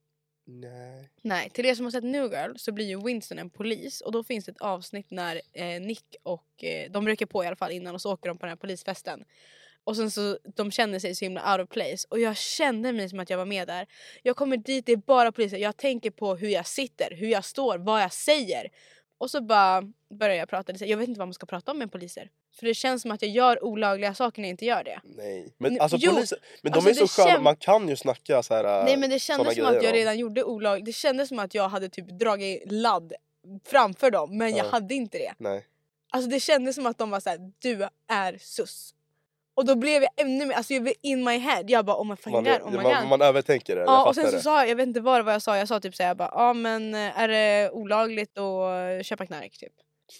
Nej. Nej, till er som har sett New Girl så blir ju Winston en polis. Och då finns det ett avsnitt när eh, Nick och... Eh, de rycker på i alla fall innan och så åker de på den här polisfesten. Och sen så, de känner sig så himla out of place. Och jag kände mig som att jag var med där. Jag kommer dit, det är bara poliser. Jag tänker på hur jag sitter, hur jag står, vad jag säger. Och så bara börjar jag prata. Jag vet inte vad man ska prata om med poliser. För det känns som att jag gör olagliga saker när jag inte gör det. Nej, men alltså jo, poliser, men de alltså är så sköna, känd... man kan ju snacka så här. Nej, men det kändes som att jag om. redan gjorde olagligt. Det kändes som att jag hade typ dragit ladd framför dem, men ja. jag hade inte det. Nej. Alltså det kändes som att de var så här: du är sus. Och då blev jag ännu mer, alltså jag blev in my head. Jag bara, oh my fucking man, god, oh my man, god. man övertänker det. Ja, och sen så det. sa jag, jag vet inte vad, vad jag sa. Jag sa typ så här, jag bara, ja ah, men är det olagligt att köpa knark typ?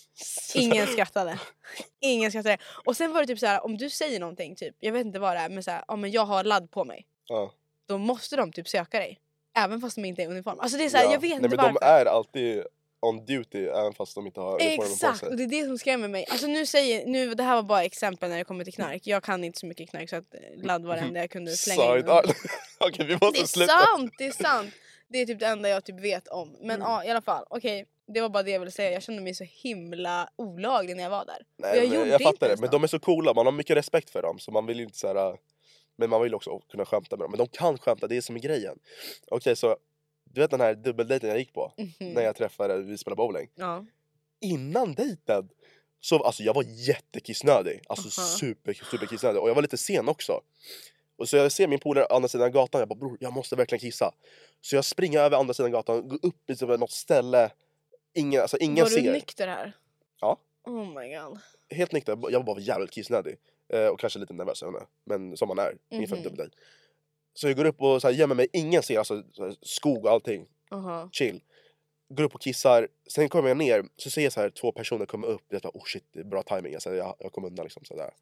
Ingen skrattade. Ingen skrattade. Och sen var det typ så här, om du säger någonting typ, jag vet inte vad det är, men så här, ja men jag har ladd på mig. Ja. Då måste de typ söka dig. Även fast de inte är i uniform. Alltså det är så här, ja. jag vet Nej, inte men varför. de är alltid on duty även fast de inte har uniformen på sig. Exakt, och det är det som skrämmer mig. Alltså nu säger, nu, det här var bara exempel när det kommer till knark. Jag kan inte så mycket knark så att ladd var det enda jag kunde slänga in. Okej, vi måste det är sluta. sant, det är sant. Det är typ det enda jag typ vet om. Men Mm. ja, i alla fall. Okej, det var bara det jag ville säga. Jag kände mig så himla olaglig när jag var där. Nej, och jag men gjorde jag fattar inte det, ens men något. de är så coola, man har mycket respekt för dem. Så man vill ju inte så här, men man vill också kunna skämta med dem. Men de kan skämta, det är som är grejen. Okej, så du vet den här dubbeldejten jag gick på Mhm. när jag träffade, vi spelade bowling. Ja. Innan dejten så, alltså jag var jättekissnödig. Alltså Aha. super, super kissnödig. Och jag var lite sen också. Och så jag ser min polare andra sidan gatan. Jag bara, bror, jag måste verkligen kissa. Så jag springer över andra sidan gatan, går upp liksom på något ställe. Ingen, alltså ingen var ser. du nykter här? Ja. Oh my god. Helt nykter, jag var bara jävligt kissnödig. Eh, och kanske lite nervös, jag vet inte. Men som man är inför en Mhm. dubbeldejt. Så jag går upp och så här, gömmer mig, ingen ser, alltså så här, skog och allting. Aha. Chill. Går upp och kissar. Sen kommer jag ner. Så ser jag så här två personer komma upp. Jag bara, oh shit, det är bra timing. Alltså, jag, jag kommer undan liksom sådär.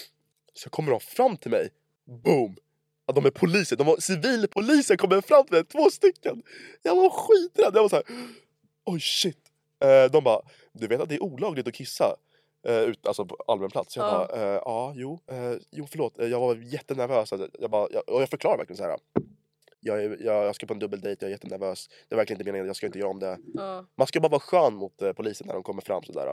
Så kommer de fram till mig. Boom. Att de är poliser. De var civilpoliser kommer fram till mig. Två stycken. Jag var skiträdd. Jag var så här, oj shit. Eh, de bara, du vet att det är olagligt att kissa. Eh, ut, alltså på allmän plats. Jag Ja. bara, eh, ja, jo. Eh, jo, förlåt. Eh, Jag var jättenervös. Jag bara, jag, och jag förklarar verkligen så här. Jag, är, jag, jag ska på en dubbeldejt, jag är jättenervös. Det är verkligen inte meningen, jag ska inte göra om det. Ja. Man ska bara vara skön mot eh, polisen när de kommer fram sådär.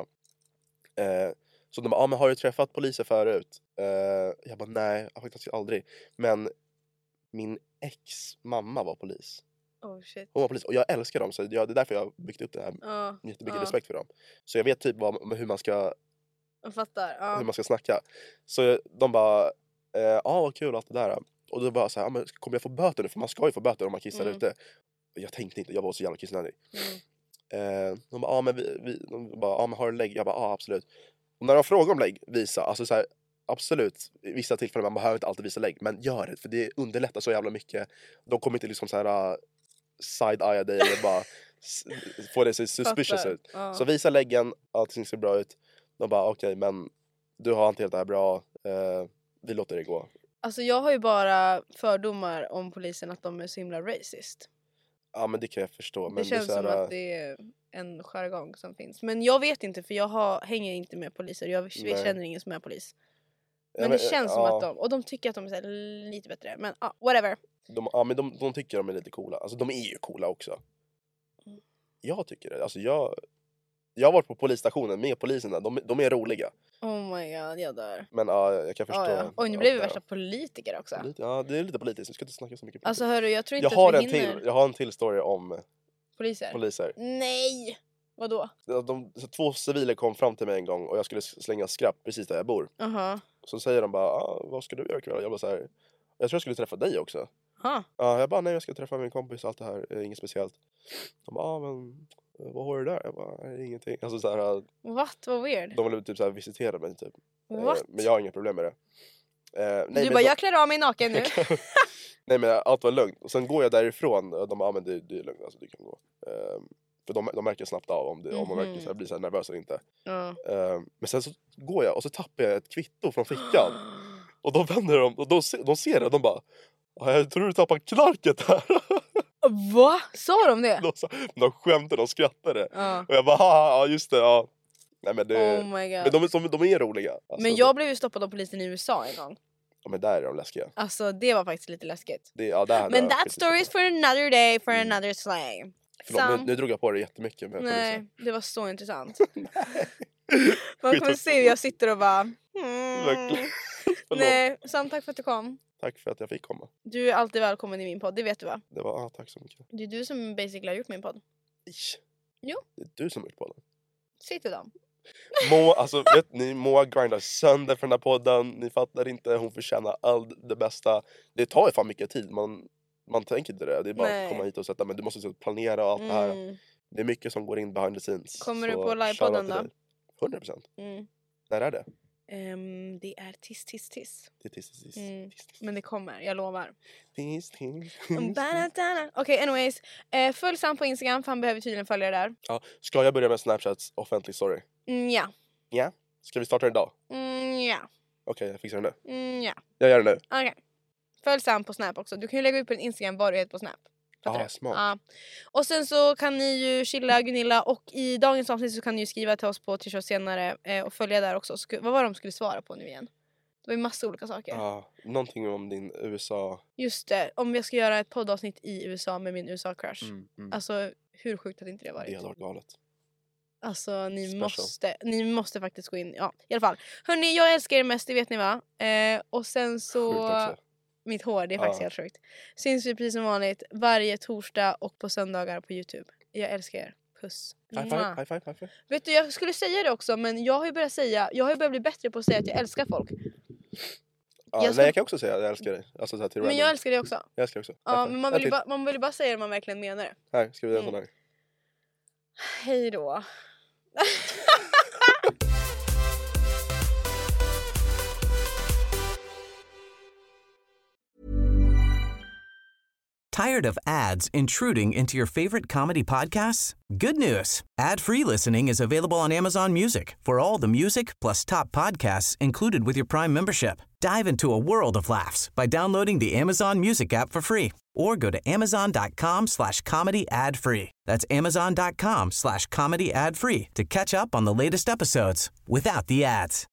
Eh, så de bara, ah, men har du träffat poliser förut? Eh, jag bara, nej, jag har faktiskt aldrig. Men min ex mamma var polis. Oh shit. Hon var polis och jag älskar dem. Så jag, det är därför jag har byggt upp det här. Ja. Jättemycket Ja. respekt för dem. Så jag vet typ vad, hur, man ska, Jag fattar. Ja. hur man ska snacka. Så de bara, ja eh, ah, vad kul allt det där. Och då bara så här, ah, men kommer jag få böter nu? För man ska ju få böter om man kissar Mm. ute. Jag tänkte inte, jag var så jävla kissnödig. Mm. Eh, de bara, ja ah, men vi, vi de bara, ah, men har du lägg? Jag bara, ja ah, absolut. Och när de frågar om lägg, visa. Alltså så här, absolut, i vissa tillfällen man behöver inte alltid visa lägg. Men gör det, för det underlättar så jävla mycket. De kommer inte liksom så här uh, side-eye dig eller bara s- få det så suspicious Fattar. ut. Ja. Så visa läggen, allting ser bra ut. De bara, okej okay, men du har hanterat det här bra. Eh, vi låter det gå. Alltså jag har ju bara fördomar om polisen att de är så himla racist. Ja men det kan jag förstå. Men Det känns det är så som här, att det är en jargong som finns. Men jag vet inte för jag har, hänger inte med poliser. Jag Nej. känner ingen som är polis. ja, Men det känns som ja, att de, och de tycker att de är så här lite bättre. Men ah, whatever. de, ja, men de, de tycker de är lite coola. Alltså de är ju coola också. Jag tycker det. Alltså jag, jag har varit på polisstationen med poliserna. De, de är roliga. Oh my god, jag dör. Men ja, jag kan förstå. Ah, ja. Oj, nu allt blev vi det här. värsta politiker också. Lite- Ja, det är lite politiskt. Vi ska inte snacka så mycket politik. Alltså hörru, jag tror inte jag, har att en vi hinner till, jag har en till story om poliser. poliser. Nej! Vadå? De, de, så två civila kom fram till mig en gång och jag skulle slänga skräp precis där jag bor. Aha. Så säger de bara, ah, vad ska du göra ikväll? Jag bara så här, jag tror jag skulle träffa dig också. Ha. Ja, jag bara, nej jag ska träffa min kompis, allt det här är inget speciellt. De bara, ah, men vad har du där? Jag bara, nej, ingenting. Alltså så här, What? Vad weird. de ville typ så här visitera mig typ. Eh, What? Men jag har inga problem med det. Eh, nej, du men bara, de- jag klär av mig naken nu. Nej men allt var lugnt. Och sen går jag därifrån och de bara, ah, men det, det är lugnt, alltså du kan gå. Um, för de, de märker snabbt av om, det, om man verkligen så här, blir så här nervös eller inte. Ja. Um, men sen så går jag och så tappar jag ett kvitto från fickan. Och då vänder de och de, se- de ser det och de bara, ah, jag tror du tappar knarket här. Va? Sa de det? de, sa- de skämtade, de skrattade. Ja. Och jag bara, ja just det, ja. Nej men det, Oh my god. men de, de, de är roliga. Alltså, Men jag blev ju stoppad av polisen i U S A en gång. Ja men där är de läskiga. Alltså det var faktiskt lite läskigt. Det, ja, där Men that story is for another day, for mm. another slang. Förlåt, Sam... nu, nu drog jag på det jättemycket med Nej, polisen. det var så intressant. Man kommer se hur jag sitter och bara... Mm. Nej, Sam, tack för att du kom. Tack för att jag fick komma. Du är alltid välkommen i min podd, det vet du va? Det var, ah, tack så mycket. Det är du som basically har gjort min podd. Ish. Jo. Det är du som har gjort podden. Säg till dem. Moa, alltså vet ni, Moa grindar sönder för den här podden. Ni fattar inte, hon förtjänar allt det bästa. Det tar ju fan mycket tid, man, man tänker inte det. Det är bara Nej. att komma hit och sätta, men du måste planera och allt det här. Mm. Det är mycket som går in behind the scenes. Kommer du Så på livepodden då? hundra procent. Mm. När är det? Um, det är tiss, tiss, tiss. Det är tiss, tiss, tiss. Mm. Men det kommer, jag lovar. Tiss, tiss. Okej, okay, anyways. Uh, följ Sam på Instagram, för han behöver tydligen följa det där. Ja, ska jag börja med Snapchats offentlig story? Mm, ja. Ja? Ska vi starta idag? Mm, ja. Okej, okay, jag fixar det nu. Mm, ja. Jag gör det nu. Okej. Okay. Följ Sam på Snap också. Du kan ju lägga ut på din Instagram vad du heter på Snap. Ja, ah, smart. Ja. Och sen så kan ni ju chilla Gunilla, och i dagens avsnitt så kan ni ju skriva till oss på Tisha senare eh, och följa där också. Sk- vad var de skulle svara på nu igen? Det var ju massa olika saker. Ja, någonting om din U S A. Just det, om jag ska göra ett poddavsnitt i U S A med min U S A-crush. Mm, mm. Alltså, hur sjukt att inte det varit? Det hade varit galet. Alltså, ni Special. måste, ni måste faktiskt gå in. Ja, i alla fall. Hörrni, jag älskar er mest, det vet ni va? Eh, och sen så... Sjukt också. Mitt hår, det är faktiskt Ja. helt sjukt. Syns vi precis som vanligt varje torsdag och på söndagar på YouTube. Jag älskar er. Puss. High five, high five, high five. Vet du, jag skulle säga det också, men jag har ju börjat säga, jag har ju börjat bli bättre på att säga att jag älskar folk. Ja, Jag nej, ska- jag kan också säga att jag älskar dig. Alltså, så här, till Men random. jag älskar det också. Jag älskar också. Ja, High five. men man En vill, ju till. bara, man vill ju bara säga det man verkligen menar det. Här, ska vi göra Mm. sån här? Hej då. Tired of ads intruding into your favorite comedy podcasts? Good news. Ad-free listening is available on Amazon Music for all the music plus top podcasts included with your Prime membership. Dive into a world of laughs by downloading the Amazon Music app for free or go to amazon.com slash comedy ad free. That's amazon.com slash comedy ad free to catch up on the latest episodes without the ads.